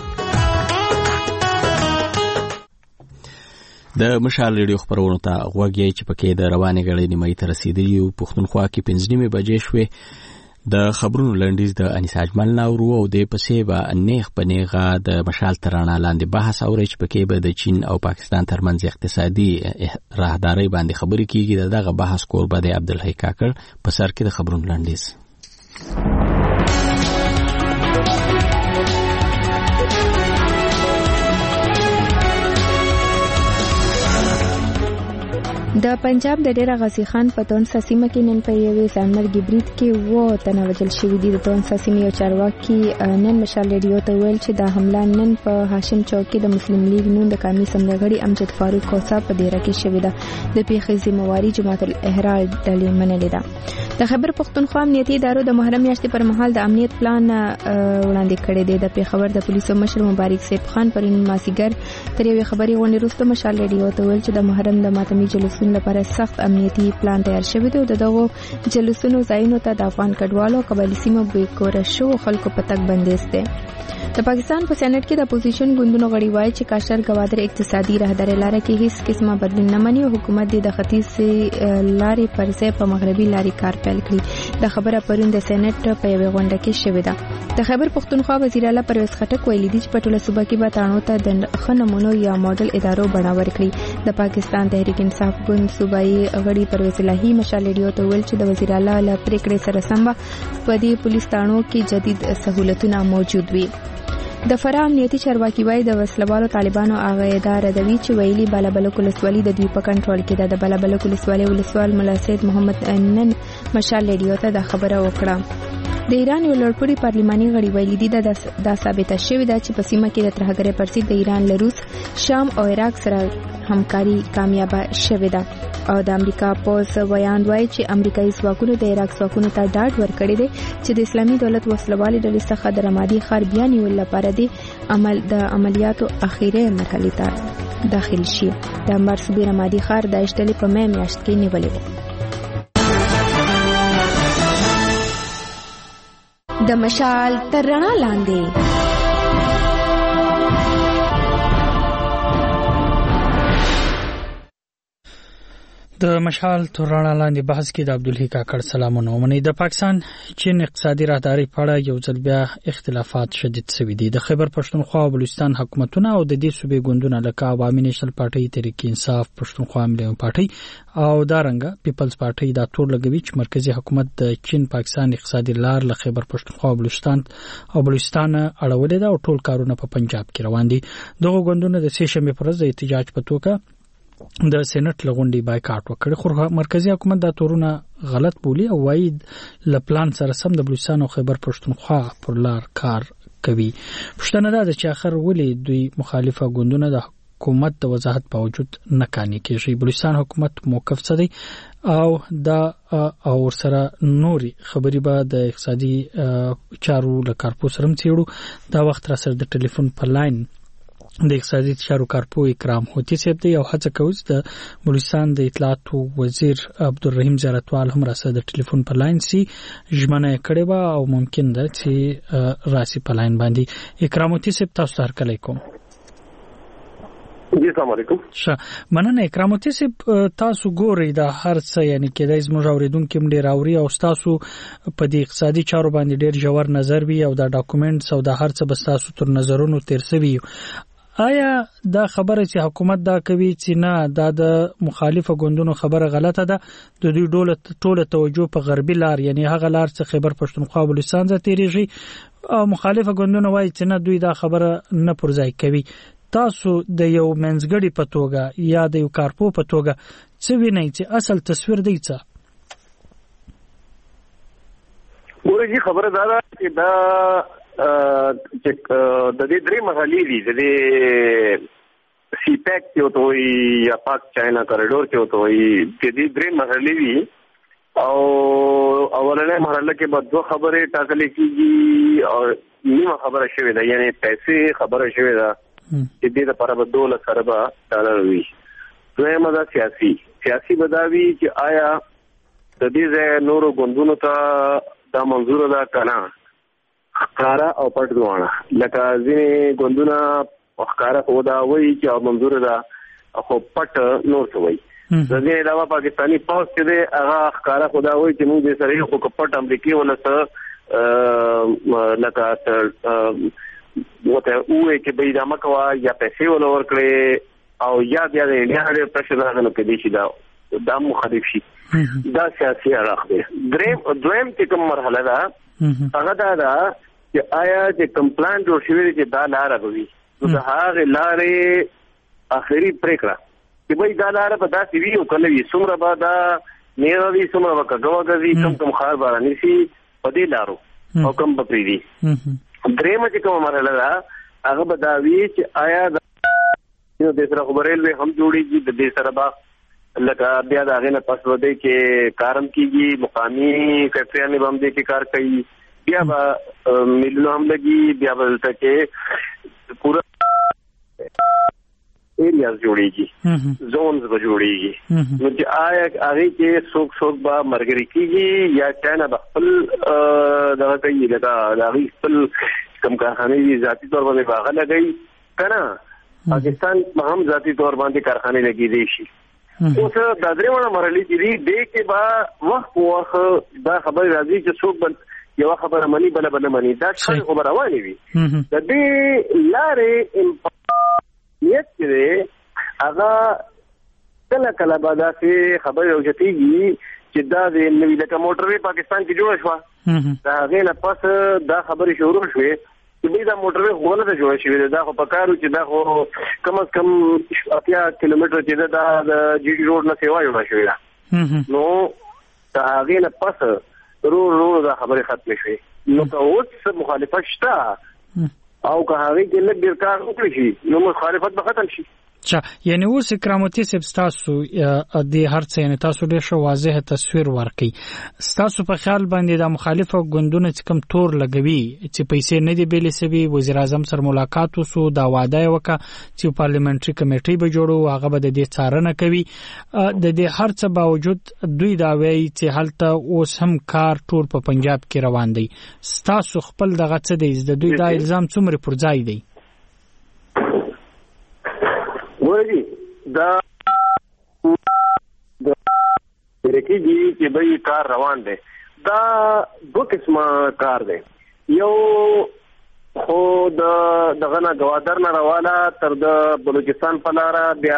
د مشال ریډیو خبرونو ته غوږ یې چې پکې د روانې غړې نیمایي ته رسیدلي یو. پښتونخوا کې پنځه نیمې بجې شوې. د خبرونو لنډیز د انیس اجمل ناورو او د پسې به نیغ په نیغه د مشال ترانه لاندې بحث اوري چې پکې به د چین او پاکستان ترمنځ اقتصادي راهداري باندې خبرې کیږي. دغه بحث کوربه د عبدالحی کاکړ په سر کې د خبرونو لنډیز. د پنجاب د ډیره غازی خان په تونسا سیمه کې نن په یوې ځانمرګي برید کې وو تنه وژل شوي دي. د تونسا سیمې یو چارواکي نن مشال ریډیو ته ویل چې دا حمله نن په هاشم چوک کې د مسلم لیگ نون د قومي سمندرغړي امجد فاروق کوڅه په ډیره کې شوې ده. د پیښې ذمہواری جماعت الاحرار ډلې منلې ده. د خیبر پښتونخوا امنیتي ادارو د محرم میاشتې پر مهال د امنیت پلان وړاندې کړی دی. د پیښور د پولیسو مشر مبارک سیب خان پرون ماسیګر تر یوې خبري غونډې وروسته مشال ریډیو ته ویل چې د محرم د ماتمي جلوس لپاره سخت امنیتي پلان تیار شوی دی او دغه جلوسونو ځایونو ته د افغان کډوالو او قبایلي سیمو بیکوره شو خلکو په تک بندیز دی. د پاکستان په سېنات کې د اپوزیشن ګوندونو غړي وایي چې کاشر گوادر اقتصادي راهداري لاره کې هیڅ قسمه بدلون نه مني او حکومت د ختیځ لارې پر ځای په مغربي لارې کار پیل کړي. د خبره پرون د سېنات په یوه غونډه کې شوې ده. د خیبر پښتونخوا وزیر اعلی پرویز خټک ویلي دي چې په ټوله صوبه کې به تاڼو ته د ښه نمونو یا ماډل ادارو بڼه ورکړي. د پاکستان تحریک انصاف ګوند صوبایي غړي پرویز الهي مشال ریډیو ته ویل چې د وزیر اعلی له پریکړې سره سم په دې پولیس تاڼو کې جدید سہولتونه موجود وي. د فرا امنیتي چارواکي وایي د وسلوالو طالبانو هغه اداره دوی چې ویلي بالابلک ولسوالي د دوی په کنټرول کې ده. د بالابلک ولسوالي ولسوال ملا سید محمد نن مشال ریډیو ته د خبره وکړه. د ایران یو لوړپوړي پارلماني غړي ویلي دي دا ثابته شوې ده چې په سیمه کې د ترهګرۍ پر ضد د ایران له روس، شام او عراق سره همکاري کامیابه شوې ده. او د امریکا پوز ویاند وایي چې امریکایي ځواکونو د عراق ځواکونو ته ډاډ ورکړی دی چې د اسلامي دولت وسلوالي ډلې څخه د رمادي ښار بیا نیولو لپاره د عمل د عملیاتو اخیری مرحلې ته داخل شي. د انبار صوبې رمادي ښار د داعش ډلې په مې میاشت کې نیولی و. د مشال تر رڼا لاندې. د مشال تر رڼا لاندې بحث کې د عبدالحی کاکړ سلامونه ومني. د پاکستان چین اقتصادي راهداري په اړه یو ځل بیا اختلافات شدید شوي دي. د خیبر پښتونخوا او بلوچستان حکومتونه او د دې صوبې ګوندونه لکه عوامي نیشنل پارټي، تحریک انصاف، پښتونخوا ملي پارټي او دارنګه پیپلز پارټي دا ټول لګوي چې مرکزی حکومت د چین پاکستان اقتصادي لار له خیبر پښتونخوا او بلوچستان او بلوچستان اړولې ده او ټول کارونه په پنجاب کې روان دي. دغه ګوندونه د سې شنبې پر ورځ د احتجاج په توګه د سېنات لغونډي بایکاټ وکړ. خو مرکزی حکومت دا تورونه غلط بولی او وايي ل پلان سره سم د بلوچستان او خیبر پښتونخوا پر لار کار کوي. پښتنه دا چې اخر ولې دوی مخالفه ګوندونه د حکومت د وضاحت په وجود نه کاني کېږي. بلوچستان حکومت موقف څه دی او دا او سره نوري خبري به د اقتصادي چارو لکارپو سره مڅېړو. دا وخت را سره د ټلیفون په لاین د اقتصادي چارو کارپو اکرام هوتی صاحب دی او هڅه کوي د بلوچستان د اطلاعات وزیر عبدالرحیم زیارتوال هم را سره د ټلیفون په لاین سي ژمنه کړې و او ممکن ده چې راسي په لاین باندې. اکرام هوتی صاحب تاسو ته هرکلی کوم. جی السلام علیکم. ښه مننه اکرام هوتی صاحب. تاسو ګورئ دا هر څه یعنی کېدای زموږ اوریدونکو هم ډېر اوري او تاسو په دې اقتصادي چارو باندې ډېر ژور نظر وي او دا ډاکومنټس او دا هر څه به تاسو تر نظرونو تیر سوي. آیا دا خبره چې حکومت دا کوي چې نه دا د مخالفه ګوندونو خبره غلطه ده، د دوی ډول ټوله توجه په غربي لار یعنی هغه لار چې خیبر پښتونخوا او بلوچستان ته تیریږي او مخالفه ګوندونه وایي چې نه دوی دا خبره نه پرځای کوي. تاسو د یو منځګړي په توګه یا د یو کارپو په توګه څه وینئ چې اصل تصویر دی څه؟ ورجی خبره دا ده چې دا چې د دې درې مرحلې دي د دې سی پیک کې وته وي یا پاک چاینا کوریډور کې وته وي چې دې درې مرحلې دي او اولنې مرحله کې به دوه خبرې ټاکلې کېږي او نیمه خبره شوې ده یعنی پیسې خبره شوې ده چې دې لپاره به دوله سره به ډالر وي. دویمه ده سیاسي سیاسي به دا وي چې آیا د دې ځای نورو ګوندونو ته دا منظور ده که نه ښکاره او پټ دواړه لکه ځینې ګوندونه ښکاره خو دا وایي چې منظور ده خو پټ نور څه وایي. د دې علاوه پاکستاني پوځ چې دی هغه ښکاره خو دا وایي چې موږ دې سره یو خو که پټ امریکې ونه څه لکه ورته ووایي چې به یې دا مه کوه یا پیسې ونه ورکړې او یا بیا د انډیا ډېر پرشر راغی نو کېدای شي دا دا مخالف شي. دا سیاسي اړخ دی. دریم دویم چې کوم مرحله ده هغه دا ده چې آیا چې کوم پلان جوړ شوی دی چې دا لاره به وي نو د هغې لارې اخري پرېکړه چې بهی دا لاره به داسې وي او که نه وي څومره به دا نیغه وي څومره به کږه وږه وي کم کم ښار به رانیسي په دې لارو او کم به پرېږدي. درېیمه چې کومه مرحله ده هغه به دا وي چې آیا دې سره خو به ریلوې هم جوړېږي د دې سره به لکه بیا د هغې نه پس به دی کې کارم کېږي مقامي فیکټریانې به هم دې کې کار کوي بیا به میلونه هم لګي بیا به دلته کې پوره ایریاز جوړېږي زونز به جوړېږي نو چې آیا هغې کې څوک څوک به ملګري کېږي یا چا نه به خپل دغه کوي لکه د هغې خپل کوم کارخانې دي ذاتي طور باندې به هغه لګوي که نه پاکستان به هم ذاتي طور باندې کارخانې لګېدی شي. اوس دا درېیمه مرحلې چې دي دې کې به وخت په وخت دا خبرې راځي چې څوک به یوه خبره مني بله به نه مني دا شخړې خو به روانې وي. د دې لارې امکانیت چې دی هغه کله کله به داسې خبرې راوچتېږي چې دا د نوي لکه موټروې پاکستان کې جوړه شوه د هغې نه پس دا خبرې شروع شوې چې دوی دا موټروې خو نه ده جوړه شوې ده دا خو په کار و چې دا خو کم از کم اتیا کیلومتره چې ده دا د جي ډي روډ نه سیوا جوړه شوې ده نو د هغې نه پس رو رو دا خبرې ختمې شوې نو که اوس مخالفت شته او که هغې کې لږ ډېر کار وکړي شي نو مخالفت به ختم شي. چا یعنی اوس کرامتي صاحب ستاسو د هر څه یعنی تاسو ډېر ښه واضح تصویر ورکړئ ستاسو په خیال باندې د مخالفه ګوندونه چې کوم تور لګوي چې پیسې نه دي بیلې سوي وزیر اعظم سره ملاقات وسو دا وعده یې وکړه چې پارلیمنټري کمیټۍ به جوړو هغه به د دې څارنه کوي د دې هر څه باوجود دوی دا وایي چې هلته اوس هم کار ټول په پنجاب کې روان دی ستاسو خپل دغه څه دی د دوی دا الزام څومره پر ځای دی؟ ورګي دا د ریکيږي چې به کار روان دی دا دوه قسمه کار دی یو خو د دغه نه گوادر نه راواله تر د بلوچستان په لاره بیا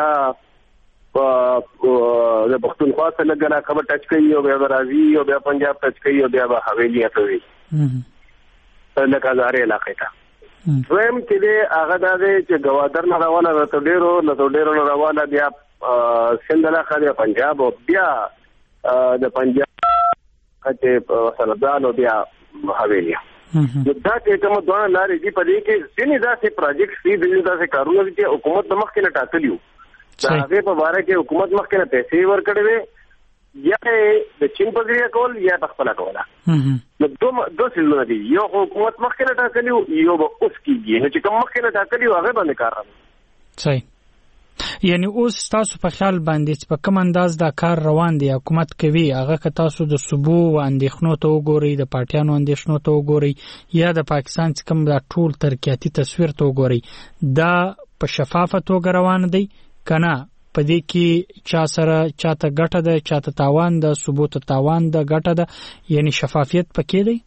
د پښتونخوا څخه لږ خبر ټچ کوي او بیا راځي او بیا پنجاب ټچ کوي او بیا به حویلی اتوي لکه هزارې علاقې ته دویم چې دی هغه دا دی چې گوادر نه راواله له ډېرو له ډېرو نه راواله بیا سند علاقه دی پنجاب او بیا د پنجاب چې سرحدان او بیا حویلی نو دا چې کوم دوه لارې دي په دې کې ځینې داسې پروجیکټ دي ځینې داسې کارونه دي چې حکومت د مخکې نه ټاکلي وو د هغې په باره کې حکومت مخکې نه پیسې ورکړې وې یا د چین په ذریعه کول یا په خپله کوله نو دوه څیزونه دي یو خو حکومت مخکې نه ټاکلي وو یو به اوس کېږي نو چې کوم مخکې نه ټاکلي وو هغې باندې کار راځي. صحیح یعنی اوس تاسو په خیال باندې چې په کوم انداز دا کار روان دی حکومت کوي هغه که تاسو د صوبو و اندېښنو ته وګورئ د پارټیانو اندېښنو ته وګورئ یا د پاکستان چې کوم دا ټول ترکیاتي تصویر ته وګورئ دا په شفافه توګه روان دی که نه په دې کې چا سره چاته ګټه ده چاته تاوان ده صوبو ته تاوان ده ګټه ده یعنی شفافیت پکې دی؟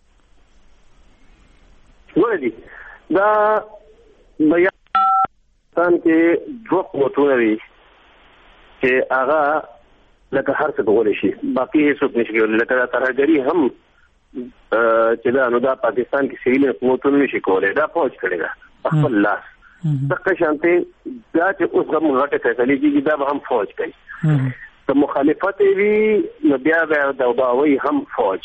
ولې دا بیا پاکستان کې دوه قوتونه دي چې هغه لکه هر څه کولی شي باقي هیڅوک نشي کولی لکه دا ترهګري هم چې دا نو دا پاکستان کې سیویل قوتونه نشي کولی دا فوج کړی ده خپل لاس دغه شانتي دا چې اوس هم غټه فیصلې کېږي دا به هم فوج کوي د مخالفت وي نو بیا به دا وایي هم فوج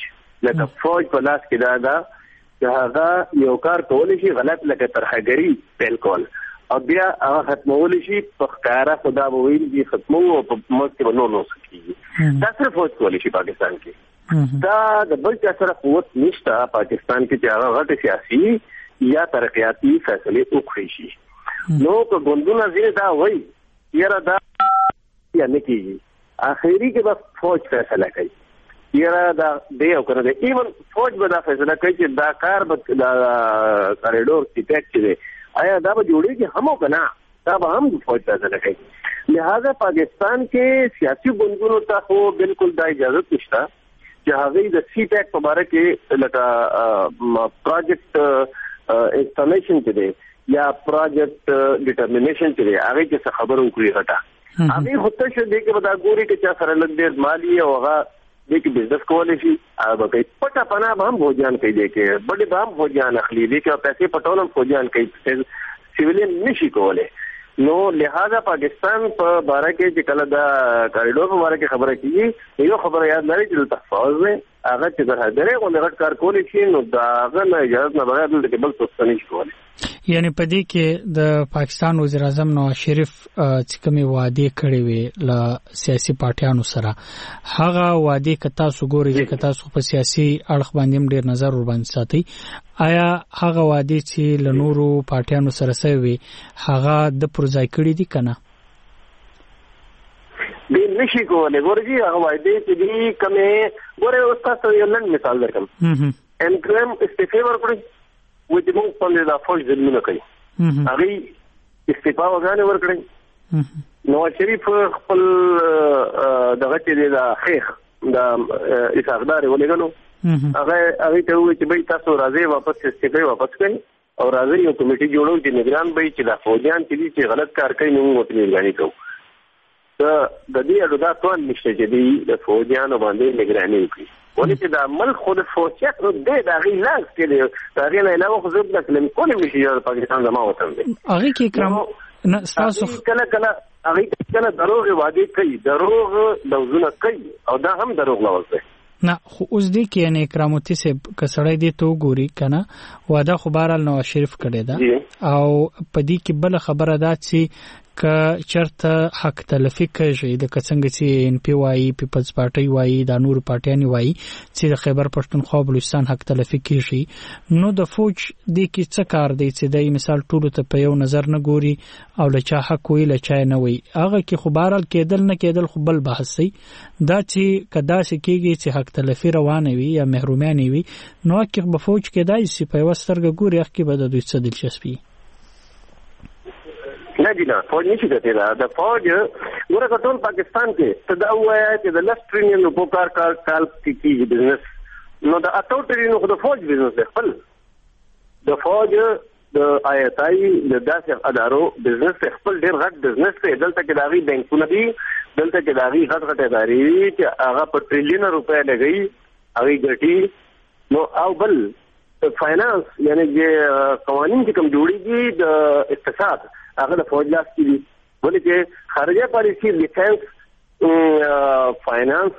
لکه فوج په لاس کې دا دا چې هغه یو کار کولی شي غلط لکه ترهګري پیل کول او بیا هغه ختمول شي په ښکارا خدا به ویل دي ختمو او په موږ کې نور نو سکیږي دا صرف فوج کولی شي پاکستان کې دا د بل چا سره قوت نشته پاکستان کې چې هغه غټ سیاسي یا ترقیاتي فیصله وکړي شي نو په ګوندونو ځینې دا وایي یاره دا یا نه کېږي اخري کې به فوج فیصله کوي یاره دا دی او کنه دی ایون فوج به دا فیصله کوي چې دا کار به دا کاریډور سیپیک چې دی آیا دا به جوړیږي هم او کنه دا به هم فوج فیصله کوي لہذا پاکستان کې سیاسي ګوندونو ته خو بالکل دا اجازه نشته چې هغه د سی پیک په اړه کې لکه پروجیکټ انسټالیشن کې دی یا پروجیکټ ډیټرمینیشن کې دی هغه کې خبرو کوي غټه هغه هوته چې دغه به دا ګوري چې چا سره لګ ډیر مالی او هغه دغه بزنس کولای شي هغه کوي پټه پنا به هم بوجان کوي دغه بڑے به هم بوجان اخلي دي چې پیسې پټولم بوجان کوي سیویلین نشي کولای نو لہذا پاکستان په باره کې چې کله دا کاریډور په باره کې خبره کیږي یو خبره یاد لري چې د تحفظ هغه چې د هدرې او د غټ کار کولی شي نو دا هغه نه اجازه نه بغیر د بل څه نشي کولای یعنی په دې کې د پاکستان وزیر اعظم نواز شریف چې کومې وعده کړې وي ل سیاسي پارټیانو سره هغه وعده کتا سو ګوري چې کتا سو په سیاسي اړخ باندې ډېر نظر ور باندې ساتي آیا هغه وعده چې ل نورو پارټیانو سره سوي هغه د پروژې کړې دي کنه د نشي کولای ګورځي هغه وعده چې دې کومه ګوره اوس تاسو یو لن مثال درکم ان کرم استعفا ورکړي و دې موږ په دې فوج ځلمنه کوي هغه استعفا وغانه ورکړي نواز شریف خپل دغه چې دا خیخ دا اساقدار ولګنو هغه هغه ته وایي چې به تاسو راځي واپس استعفا واپس کړئ او راځي یو کمیټه جوړو چې نگران به چې دا فوجیان چې غلط کار کوي نو موږ ته نگراني کوو د د دې اړه دا ټول نشته چې د فوجیانو باندې نگراني وکړي ولې چې د عمل خود فوجیت نو د دغه لاس کې دی دا غي نه علاوه خو زه د کلم کولی مشي د پاکستان زما وطن دی هغه کې کرام نه تاسو کله کله هغه کله دروغ وعده کوي دروغ لوزونه کوي او دا هم دروغ لوز دی نه خو اوس دې کې نه کرامتي سه کسړې دې تو ګوري کنه وعده خو بهرال نواز شریف کړی دا او پدې کې بل خبره ده چې ک چرته حق تلفي کوي د کڅنګ چې ان پی واي پیپلز پارټي واي د نور پارټيان واي چې د خیبر پښتونخوا بلوچستان حق تلفي کوي نو د فوج د کی څه کار دی چې د مثال ټولو ته په یو نظر نه ګوري او لچا حق وی لچا نه وی هغه کې خو بهرال کېدل نه کېدل خو بل بحث دی دا چې کدا چې کېږي چې حق تلفي روانه وي یا محرومانه وي نو کې په فوج کې دای سي په وسترګ ګوري اخ کې به د دوی څه دلچسپي نه دي نه فوج نشي کېدای دا فوج ورته ټول پاکستان کې تداویا چې د لس ټریلیون په کار کار کال کې بزنس نو دا اته ټریلیون د فوج بزنس دی خپل د فوج د آیتای د داسې ادارو بزنس خپل ډیر غټ بزنس دی دلته کې داغي بانکونه دي دلته کې داغي غټ غټ ادارې چې هغه په ټریلیون روپیا لګي هغه ګټي نو او بل فاینانس یعنی چې قوانين چې کوم جوړيږي د اقتصاد هغه د فوج لاس کې دي ولې چې خارجه پالیسي ډیفنس فاینانس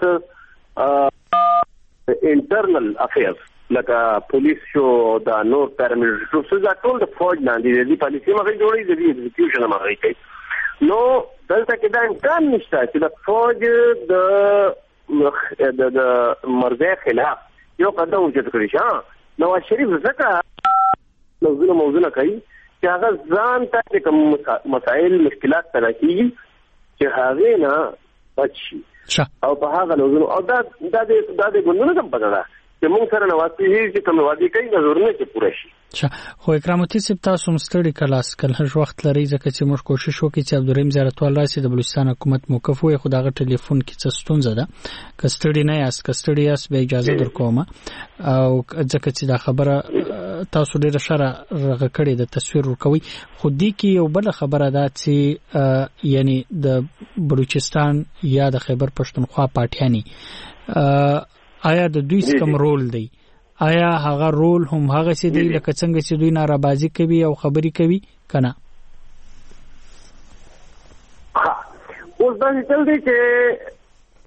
انټرنل افیرز لکه پولیس شو دا نور پیراملیټری شو څه دا ټول د فوج باندې دي پالیسي مخې جوړي دي ایگزیکیوشن مخې کوي نو دلته کې دا امکان نشته چې د فوج د د د مرزه خلاف یو قدم وجود کړی شه نواز شریف زکه موضوع موضوع کوي چې هغه ځان ته کوم مسائل مشکلات پیدا کیږي چې هغه نه بچي او په هغه لوزونو او دا د د ګوندونو کوم بدلا چې موږ سره نواسي چې کوم وادي کوي نظر نه چې پوره شي خو اکرامتي سپ تاسو مستړي کلاس کله هیڅ وخت لري ځکه چې موږ کوشش وکړو چې عبدالرحیم زیارتوال راشي د بلوچستان حکومت موقف وي خو دغه ټلیفون کې څه ستونزه ده کستړي نه یاست کستړي یاست به اجازه درکوم او ځکه چې دا خبره تاسو ډیره شره رغه کړې د تصویر ورکوي خو دې کې یو بل خبره ده چې یعنی د بلوچستان یا د خیبر پښتونخوا پارټیانی آیا د دوی کوم رول دی آیا هغه رول هم هغه څه دی لکه څنګه چې دوی نارابازي کوي او خبري کوي کنه ها اوس دا چې دی چې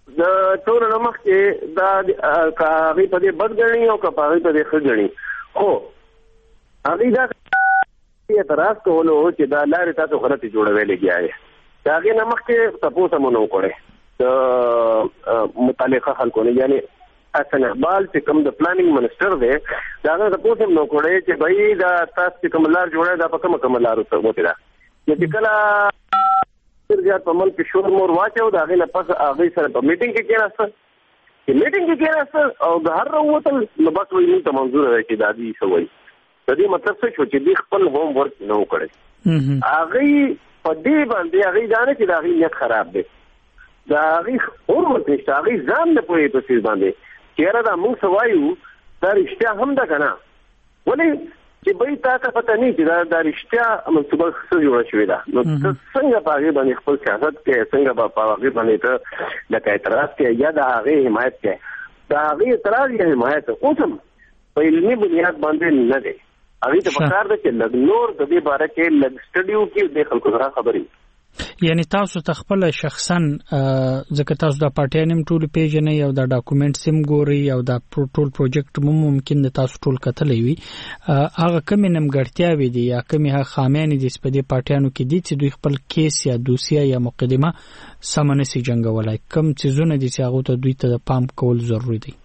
د ټول نمخ کې دا کاغي په دې بدګنی او کاغي په دې خګنی خو هغه دا اعتراض کولو چې دا لارې تاسو غلطي جوړولې لګیاي داغه نمخ کې تاسو مونږ وکړي د متعلقه خلکو نه یعنی حسن اقبال چې کوم د پلانینګ منسٹر دی داغه تاسو مونږ وکړي چې بھائی دا تاسو کوم لار جوړه دا په کوم کوم لار وته دا چې کله ډیر په ملک کې شور مور واچو دا غي نه پس هغه سره په میټینګ کې کېناسته چې میټینګ کې کېناسته او د هر وروتل نو بس وایي ته منظور دی چې دادی سوي د دې مطلب څه شو چې د خپل هوم ورک نه وکړي هغه په دې باندې هغه ځان چې دا غي نیت خراب دی دا غي حرمت نشته هغه ځان نه پوي په څه باندې چیرې دا موږ سوایو دا رښتیا هم ده کنه ولې چې به تاسو پته نه چې دا د رښتیا منصوبه څه جوړه شوې ده نو څنګه په هغه باندې خپل سیاست کې څنګه په هغه باندې ته د اعتراض کې یا د هغه حمایت کې د هغه اعتراض یا حمایت اوسم په علمي بنیاد باندې نه دی هغه ته پکار ده چې لږ نور د دې باره کې لږ سټډیو کې د خلکو سره خبرې یعنی تاسو تخپل شخصا ځکه تاسو د پارټیانم ټول پیژنې او د ډاکومېنټ سیم ګوري او د ټول پروجیکټ ممکن د تاسو ټول کتلې وي هغه کوم نمګړتیا وي دي یا کوم هغه خامېنې د سپدې پارټیانو کې دي چې دوی خپل کیس یا دوسیه یا مقدمه سمونه سي جنګولای کوم چیزونه دي چې هغه ته دوی ته پام کول ضروری دي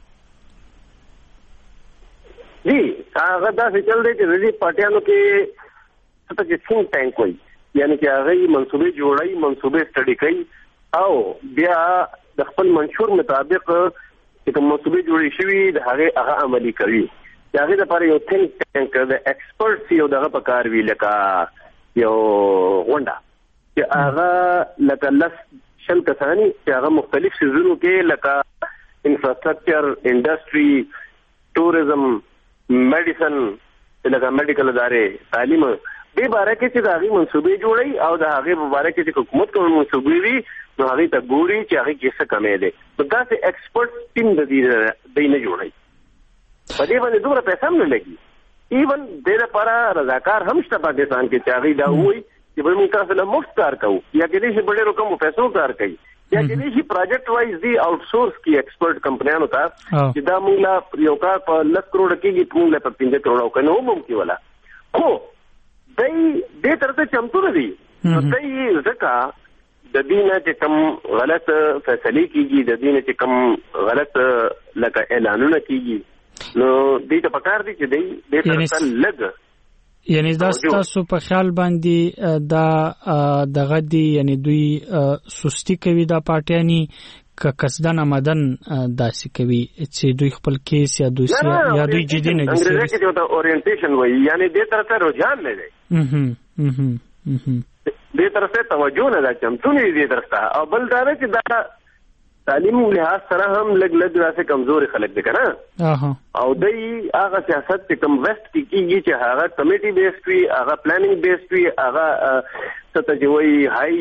جی هغه دا څه چل دی چې ردی پارټیانو کې څه چې څنګه ټانک وي یعنی چې هغه منصوبې جوړای منصوبې سټډي کوي او بیا د خپل منشور مطابق چې کوم منصوبې جوړې شوي د هغه هغه عملي کوي دا هغه لپاره یو ثینک ټانک د ایکسپرټس یو دغه پکار وی لکه یو غونډه چې هغه لکه لس شل کسانی چې هغه مختلف سيزونو کې لکه انفراستراکچر انډستری ټوریزم میډیسن لکه میډیکل ادارې تعلیم به باره کې چې د هغه منصوبې جوړي او د هغه په باره کې چې حکومت کوم منصوبې وي نو هغه ته ګوري چې هغه کې څه کمې ده دا چې ایکسپرټ ټیم د دې د نه جوړي په دې باندې دومره پیسې هم نه لګي ایون د لپاره رضاکار هم شته پاکستان کې چې هغه دا وایي چې به موږ تاسو له مفت کار کوو یا کې دې ډېر رقم پیسو کار کوي یا کې دې پروجیکټ وایز دی آوټسورس کی ایکسپرټ کمپنیانو ته چې دا موږ یو کار په لس کروڑ کېږي موږ له پنځه کروڑ او کنه ممکن ولا خو دای دې ترته چمتو نه دي نو دای ځکه د دینه چې کوم غلط فیصله کیږي د دینه چې کوم غلط لکه اعلانونه کیږي نو دې ته پکار دي چې دای دې ترته لګ یعنی دا تاسو په خیال باندې دا دغه دی یعنی دوی سستی کوي دا پارټیانی ک قصدن آمدن داسې کوي چې دوی خپل کیس یا دوسیه یا دوی جدي نه دي انګریزي کې ته اورینټیشن وایي یعنی دې طرف ته رجحان نه دی اها اها دې طرف ته توجه نه ده چې تم دې طرف ته او بل دا چې دا تعلیم لحاظ سره هم لګ لګ راسه کمزوري خلک دي کنه او دای هغه سیاست چې کم ویسٹ کیږي چې هغه کمیټي بیسډ وي هغه پلانینګ بیسډ وي هغه ستجوي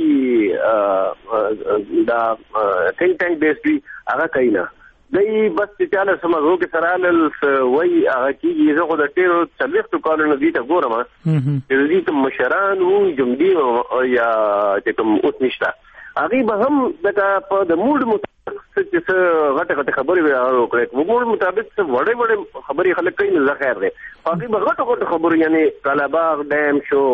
هاي دا ثینک ټانک بیسډ وي هغه کینا دای بس چې چاله سمجھو کې سرال وای هغه کیږي زه خو د ټیرو څلويخت کالونو دي ته ګورم چې دې ته مشران وو جمدي یا چې کوم اوس نشته هغه به هم د د موډ مطابق چې څه غټه غټه خبرې وکړي په موډ مطابق څه وړې وړې خبرې خلک کوي نه ځخیر دي هغه به غټه غټه خبرې یعنی کلاباغ ډیم شو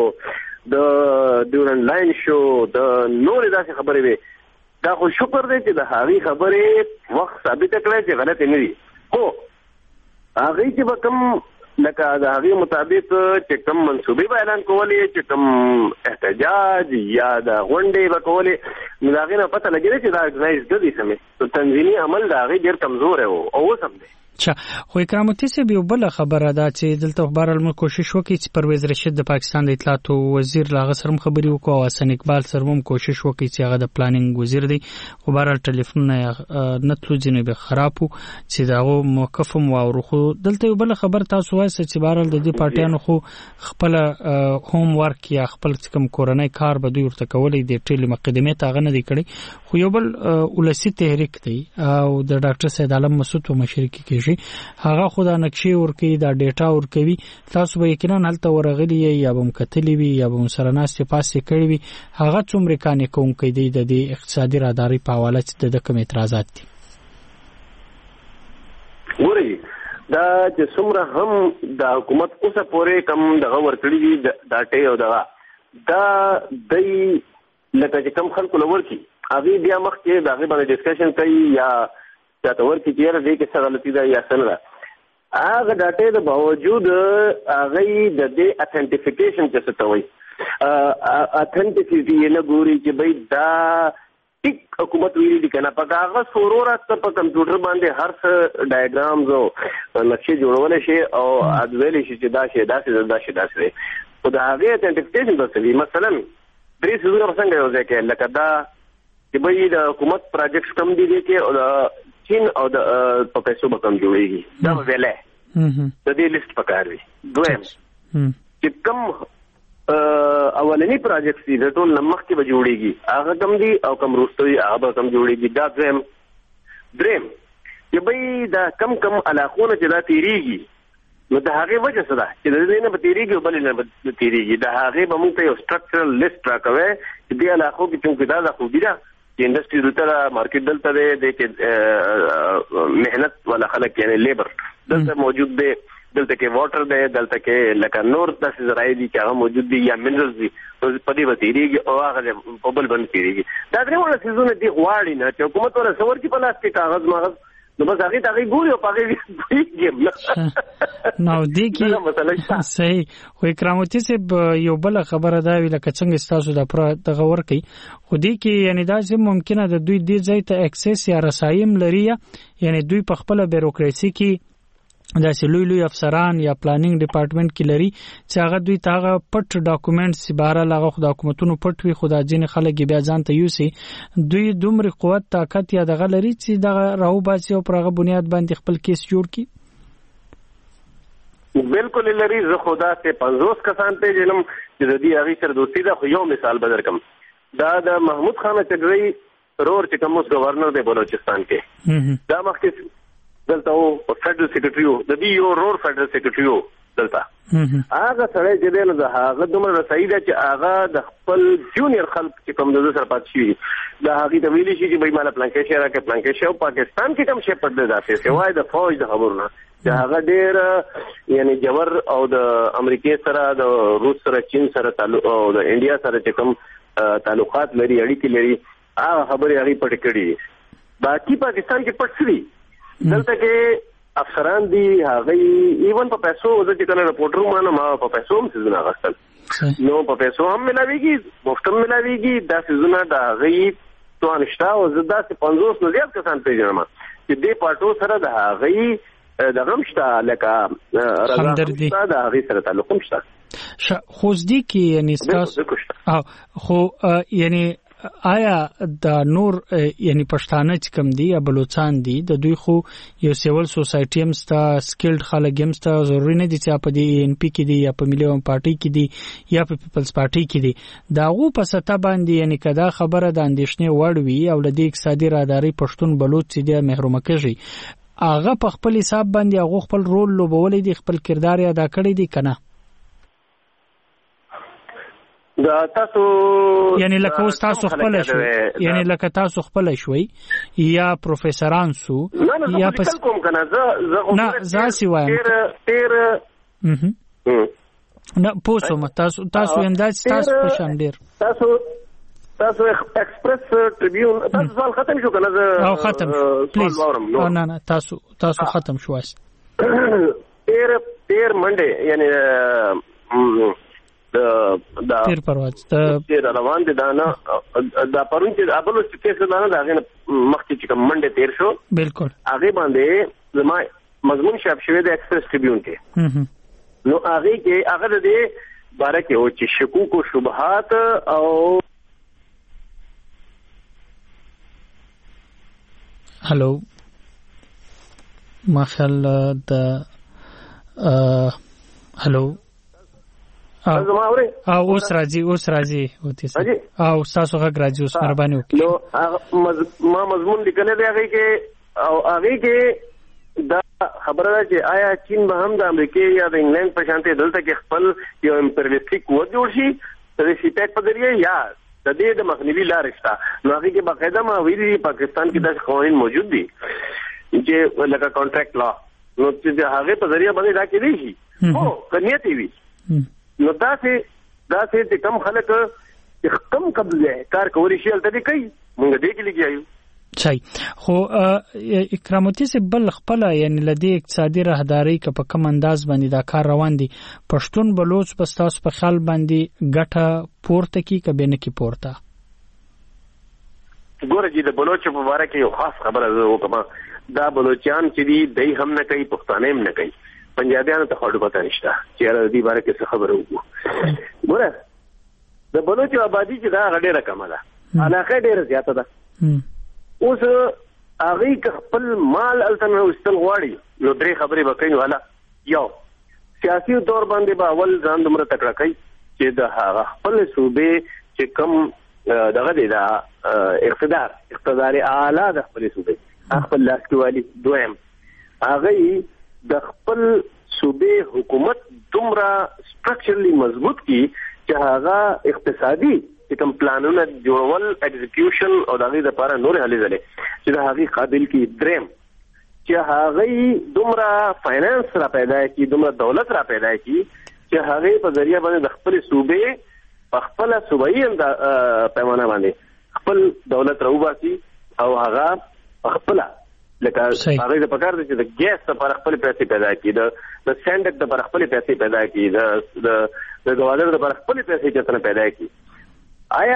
د ډیورن لاین شو د نور داسې خبرې وي دا خو شکر دی چې د هغه خبرې وخت ثابت کړی چې غلط نه دي خو هغه چې به کوم لکه د هغه مطابق چې کوم منصوبې به اعلان کولې چې کوم احتجاج یا د غونډې به کولې نو هغه نه پته لګیږي چې دا ارګنایز دي سمې تنظیمي عمل دا هغه ډېر کمزور دی او سم دی چا خو کرامتي سه به بل خبره ده چې دلته خبر الم کوشش وکړي چې پرویز رشید د پاکستان د اطلاعات وزیر لاغه سرم خبري وکړو او حسن اقبال سرم کوشش وکړي چې هغه د پلانینګ وزیر دی خو بهر ټلیفون نه تلو جنې به خرابو چې داغه موقفم واورو خو دلته بل خبر تاسو وایي چې بهر د دې پارټیانو خو خپل هوم ورک یا خپل کوم کورنۍ کار به دوی ورته کولې د ټیل مقدمه ته غنه دی کړي خو یو بل ولسی تحریک دی او د ډاکټر سید عالم مسعود په مشرکی کې شي هغه خو دا نقشې ورکوي دا ډیټا ورکوي تاسو به یقینا هلته ورغلي یا به مکتلی وي یا به سره ناستې پاسې کړی وي هغه څومره کانې کوونکی دی د دې اقتصادي راداري په حواله چې د کوم اعتراضات دي ګورئ دا چې څومره هم د حکومت اوسه پورې کم دغه ورکړي دي دا ټې او دغه دا د لکه چې کم خلکو لور کی هغه بیا مخکې د هغه باندې ډسکشن کوي یا دا ورکی چې دې کې څه غلطي ده یا څه نه هغه د ټې د باوجود هغه د دې اتنټیفیکیشن چې څه وایي اتنټیسټي نه ګوري چې بھئی دا ټیک حکومت ویلي دي کنه په هغه سورور است په کمپیوټر باندې هر څه ډایګرامز او نقشې جوړول شي او ادویل شي چې دا شي دا شي دا شي دا شي په دا هغه اتنټیفیکیشن بسوي مثلا درې سوزونه څنګه یو ځای کې لکه دا چې بھئی د حکومت پروجیکټ کم دي کې او د چین او د په پیسو به کم جوړيږي دا ویلې د دې لیست پکار وي دویم چې کم اولنی پروجیکټ دي د ټول نمخ کې به جوړيږي هغه کم دي او کم روستوي هغه به کم جوړيږي دا دریم دریم چې بھئی دا کم کم علاقونه چې دا تیریږي نو د هغه وجه څه ده چې د دې نه به تیریږي بل نه به تیریږي د هغه به موږ ته یو سټرکچرل لیست راکوي چې دې علاقو کې څنګه دا د خوبي ده چې انډستری دلته مارکیټ دلته دی د کې مهنت ولا خلک یعنی لیبر دلته موجود دی دلته کې واټر دی دلته کې لکه نور داسې ذرایع دي چې هغه موجود دي یا منرلز دي په دې به تیریږي او هغه په بل باندې تیریږي دا درې وړه څیزونه دي غواړي نه چې حکومت ورته څور کې په لاس کې کاغذ ماغذ نو بس هغه ته ګوري او هغه نو دې کې صحیح خو کرامتي صاحب یو بل خبره دا وی لکه څنګه تاسو د پر دغه ور کوي خو دې کې یعنی دا چې ممکنه د دوی دې ځای ته اکسس یا رسایم لري یعنی دوی په خپل بیروکراسي کې دا چې لوی لوی افسران یا پلانینګ ډپارټمنټ کې لري چې هغه دوی ته پټ ډاکومېنټس بهر لاغه خو ډاکومېنټونو پټ وي خو دا ځین خلک بیا ځان ته یوسي دوی دومره قوت طاقت یا دغه لري چې دغه راو باسي او پرغه بنیاد باندې خپل کیس جوړ کی بالکل لري زه خدا ته پنځوس کسان ته جنم چې د دې هغه سره دوستي دا خو یو مثال بدر کم دا د محمود خان چګري رور چې کوم گورنر دی بلوچستان کې دا مخکې دلته او فدرل سیکریټریو د دې یو رور فدرل سیکریټریو دلته هغه سره چې دنه د هغه دومره رسایي ده چې هغه د خپل جونیئر خلک چې کوم د سره پات شي دا هغه د ویلي شي چې بای مال پلانکیشن راکې پلانکیشن او پاکستان کې کوم شي پټ ده داسې سوای د فوج د خبرونه چې هغه ډېر یعنی جوور او د امریکای سره د روس سره چین سره تعلق او د انډیا سره چې کوم تعلقات لري اړیکې لري هغه خبرې هغه پټ کړي باقي پاکستان کې پټ شي دلته کې افسران دي هغه ایون په پیسو د چې کله رپورټر مانه ما په پیسو هم څه نه غوښتل نو په پیسو هم ملاويږي مفت هم ملاويږي دا څه نه دا غي تو انشتا او زدا چې پنځوس نه زیات کسان پیژنم چې دې پټو سره دا غي د غمشتا لکه همدردی دا غي سره تعلق مشته خو ځدی کې یعنی تاسو خو یعنی آیا د نور یعنی پښتانه چې کم دي یا بلوچستان دي د دوی خو یو سیول سوسایټي هم ستا سکلډ خلک هم ستا ضروري نه دي چې په دې ان پی کې دي یا په ملي پارټي کې دي یا په پیپلز پارټي کې دي دا غو په ستا باندې یعنی کدا خبره د اندیشنې وړ وي او د اقتصادي راداري پښتون بلوچ چې د محروم کېږي هغه په خپل حساب باندې هغه خپل رول لوبولې دي خپل کردار ادا کړی دي کنه دا تاسو یعنی لکه اوس تاسو خپل شوي یعنی لکه تاسو خپل شوي یا پروفیسوران سو یا پس کوم کنه زه نه زاسي وایم تیر تیر نه پوسو تاسو تاسو انداز تاسو په شان ډیر تاسو تاسو ایکسپریس ټریبیون تاسو سوال ختم شو کنه او ختم پلیز نه نه تاسو تاسو ختم شو اس تیر تیر منډه یعنی دا تیر پرواز تیر روان دي دا نه دا پرون چې ابلو چې کیسه دا نه دا غن مخکې چې کوم منډه تیر شو بالکل هغه باندې زما مضمون شاپ شوی د ایکسپریس ټریبیون کې نو هغه کې هغه د دې باره کې او چې شکوک او شبهات او هلو ماشاءالله د هلو او اوس راځي اوس راځي او تاسو غږ راځي اوس مهرباني وکړئ نو ما مضمون لیکل دی هغه کې او هغه کې دا خبره ده چې آیا چین به هم د امریکا یا د انګلند په شانته دلته کې خپل یو امپریالیستیک قوت جوړ شي د سیپیک په ذریعه یا د دې د مخنیوي لارې شته. نو هغه کې باقاعده ما ویلي پاکستان کې داسې قوانین موجود دي چې لکه کانټراکټ لا نو چې هغه په ذریعه باندې دا کېدی شي او کنيت وي نو تاسو دا چې کم خلک کم قبضه کار کوي شي الته کوي موږ دې کې لګیایو صحیح. خو اکراموتی سے بل خپل یعنی لدی اقتصادي راهداري ک په کم انداز باندې دا کار روان دي پښتون بلوچ په تاسو په خیال باندې ګټه پورته کی ک بینه کی پورته ګوره چې د بلوچ په اړه کې یو خاص خبره وکم دا بلوچان چې دی دای هم نه کوي پښتانه هم نه کوي پنجابیانو ته خاطر پته نشته چې د دې اړه کې څه خبره وکړو. ګوره د بلوچ آبادی چې دا غډه رقم ده علاقه ډیره زیاته ده اوس هغه خپل مال التنه واستل غواړي نو درې خبرې وکړي والا یو سیاسي تور باندې به اول ځان دمر تکړه کوي چې د هغه خپل صوبې چې کم دغه دی دا اقتدار اقتدار اعلی د خپل صوبې خپل لاس کې والی دویم هغه د خپل صوبې حکومت دومره سټرکچرلی مضبوط کی چې هغه اقتصادي چې کوم پلانونه جوړول ایگزیکیوشن او دغه لپاره نور هلې ځلې چې د هغه قابل کی دریم چې هغه دومره فاینانس را پیدا کی دومره دولت را پیدا کی چې هغه په ذریعہ باندې د خپل صوبې په خپل صوبایي پیمانه باندې خپل دولت راوباسي او هغه خپل لکه هغه د پکار دي چې د ګیس لپاره خپل پیسې پیدا کی د د سندک لپاره خپل پیسې پیدا کی د د غوادر لپاره خپل پیسې چتنه پیدا کی. آیا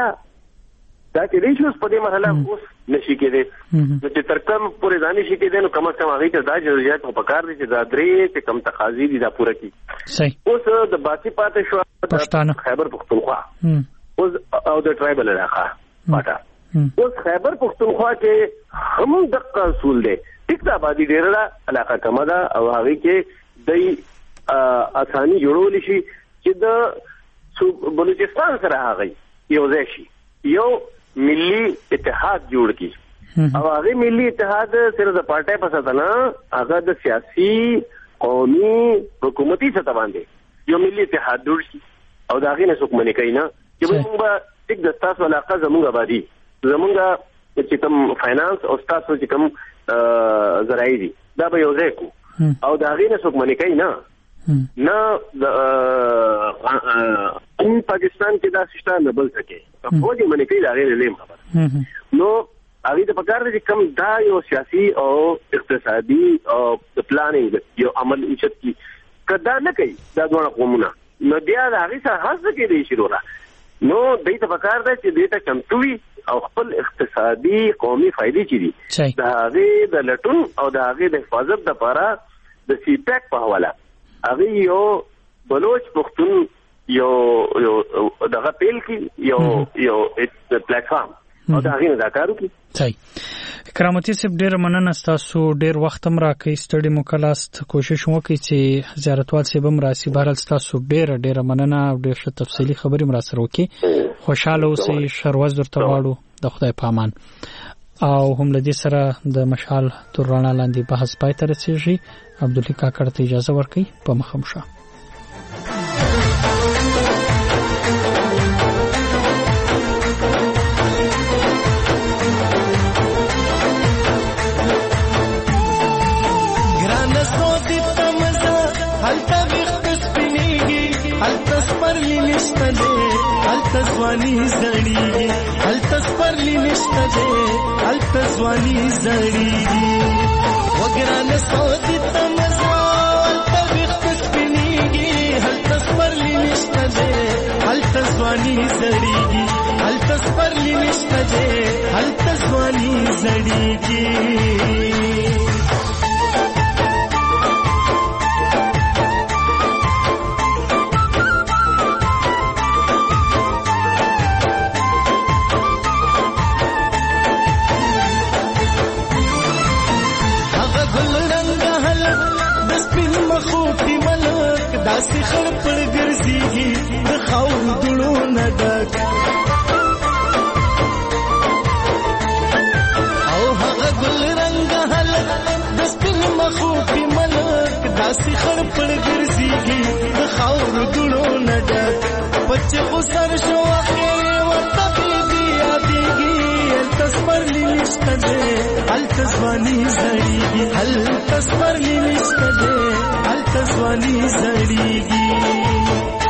دا کې ریشوس په دې مرحله اوس نشي کېدی نو چې تر کوم پورې ځانې شي کېدی نو کم از کم هغه ته دا ضرورت په کار دي چې دا درې چې کم تقاضي دي دا پوره کی. صحیح. اوس د باقي پاتې شو پښتانه خیبر پختونخوا اوس او د ټرایبل علاقه پاټا اوس خیبر پختونخوا کې هم د اصول دي ټیک دا باندې ډیره علاقه کم ده او هغه کې د اساني جوړول شي چې د بلوچستان سره هغه یو ځای شي یو ملي اتحاد جوړ کی او هغه ملي اتحاد صرف د پارټي په ساته نه هغه د سیاسي قومي حکومتي ساته باندې یو ملي اتحاد جوړ شي او دا غي نه څوک منې کوي نه چې موږ ټیک د تاسو علاقه زموږ آبادی زموږ چې کوم فاینانس او تاسو چې کوم زراعي دي دا به یو ځای کو او دا غي نه څوک منې کوي نه نه کوم پاکستان کې دا سیستم نه بل سکے په دې منې کې دا غیر لیم خبر نو هغه د پکار دي کوم دا یو سیاسي او اقتصادي او د پلانینګ یو عمل اوچت کی کدا نه کوي دا ډول قومونه نو بیا دا هغه سره حس کې دی شروع را نو دې ته پکار دی چې دې ته کمتوي او خپل اقتصادي قومي فائدې چي دي دا هغه د لټون او دا هغه د حفاظت لپاره د سی پیک په حواله هغه یو بلوچ پختون یو یو دغه پیل کی یو یو پلیټ فارم او دا غي نه کارو کی. صحیح. کرامتي صاحب ډیر مننه تاسو ډیر وخت هم راکې سټډي مکلاست کوشش وکړئ چې زیارتوال صاحب هم راسي بهر تاسو ډیر ډیر مننه او ډیر ښه تفصیلی خبرې هم را سره وکړي. خوشاله اوسئ شروز درته واړو د خدای په امان او هم لدی سره د مشال تر رڼا لاندې بحث پای ته رسیږي. عبدالله کاکړ ته اجازه ورکړئ په مخم شه. ځواني زړیږي هلته سپرلی نشته دی هلته ځواني زړیږي وګرانه سعودي ته مزه هلته ویښته سپینېږي هلته سپرلی نشته دی هلته ځواني زړیږي هلته سپرلی نشته دی هلته ځواني زړیږي. داسې خړ پړ ګرځيږي د خاور دړو نه ډک او هغه ګل رنګ هلک د سپین مخو په داسې خړ پړ ګرځيږي د خاور دړو نه ډک بچ خو سر شو اخر ورته بي یادېږي تصبرلی نشته ده هل تزوانی زړیږي هل تصبرلی نشته ده هل تزوانی زړیږي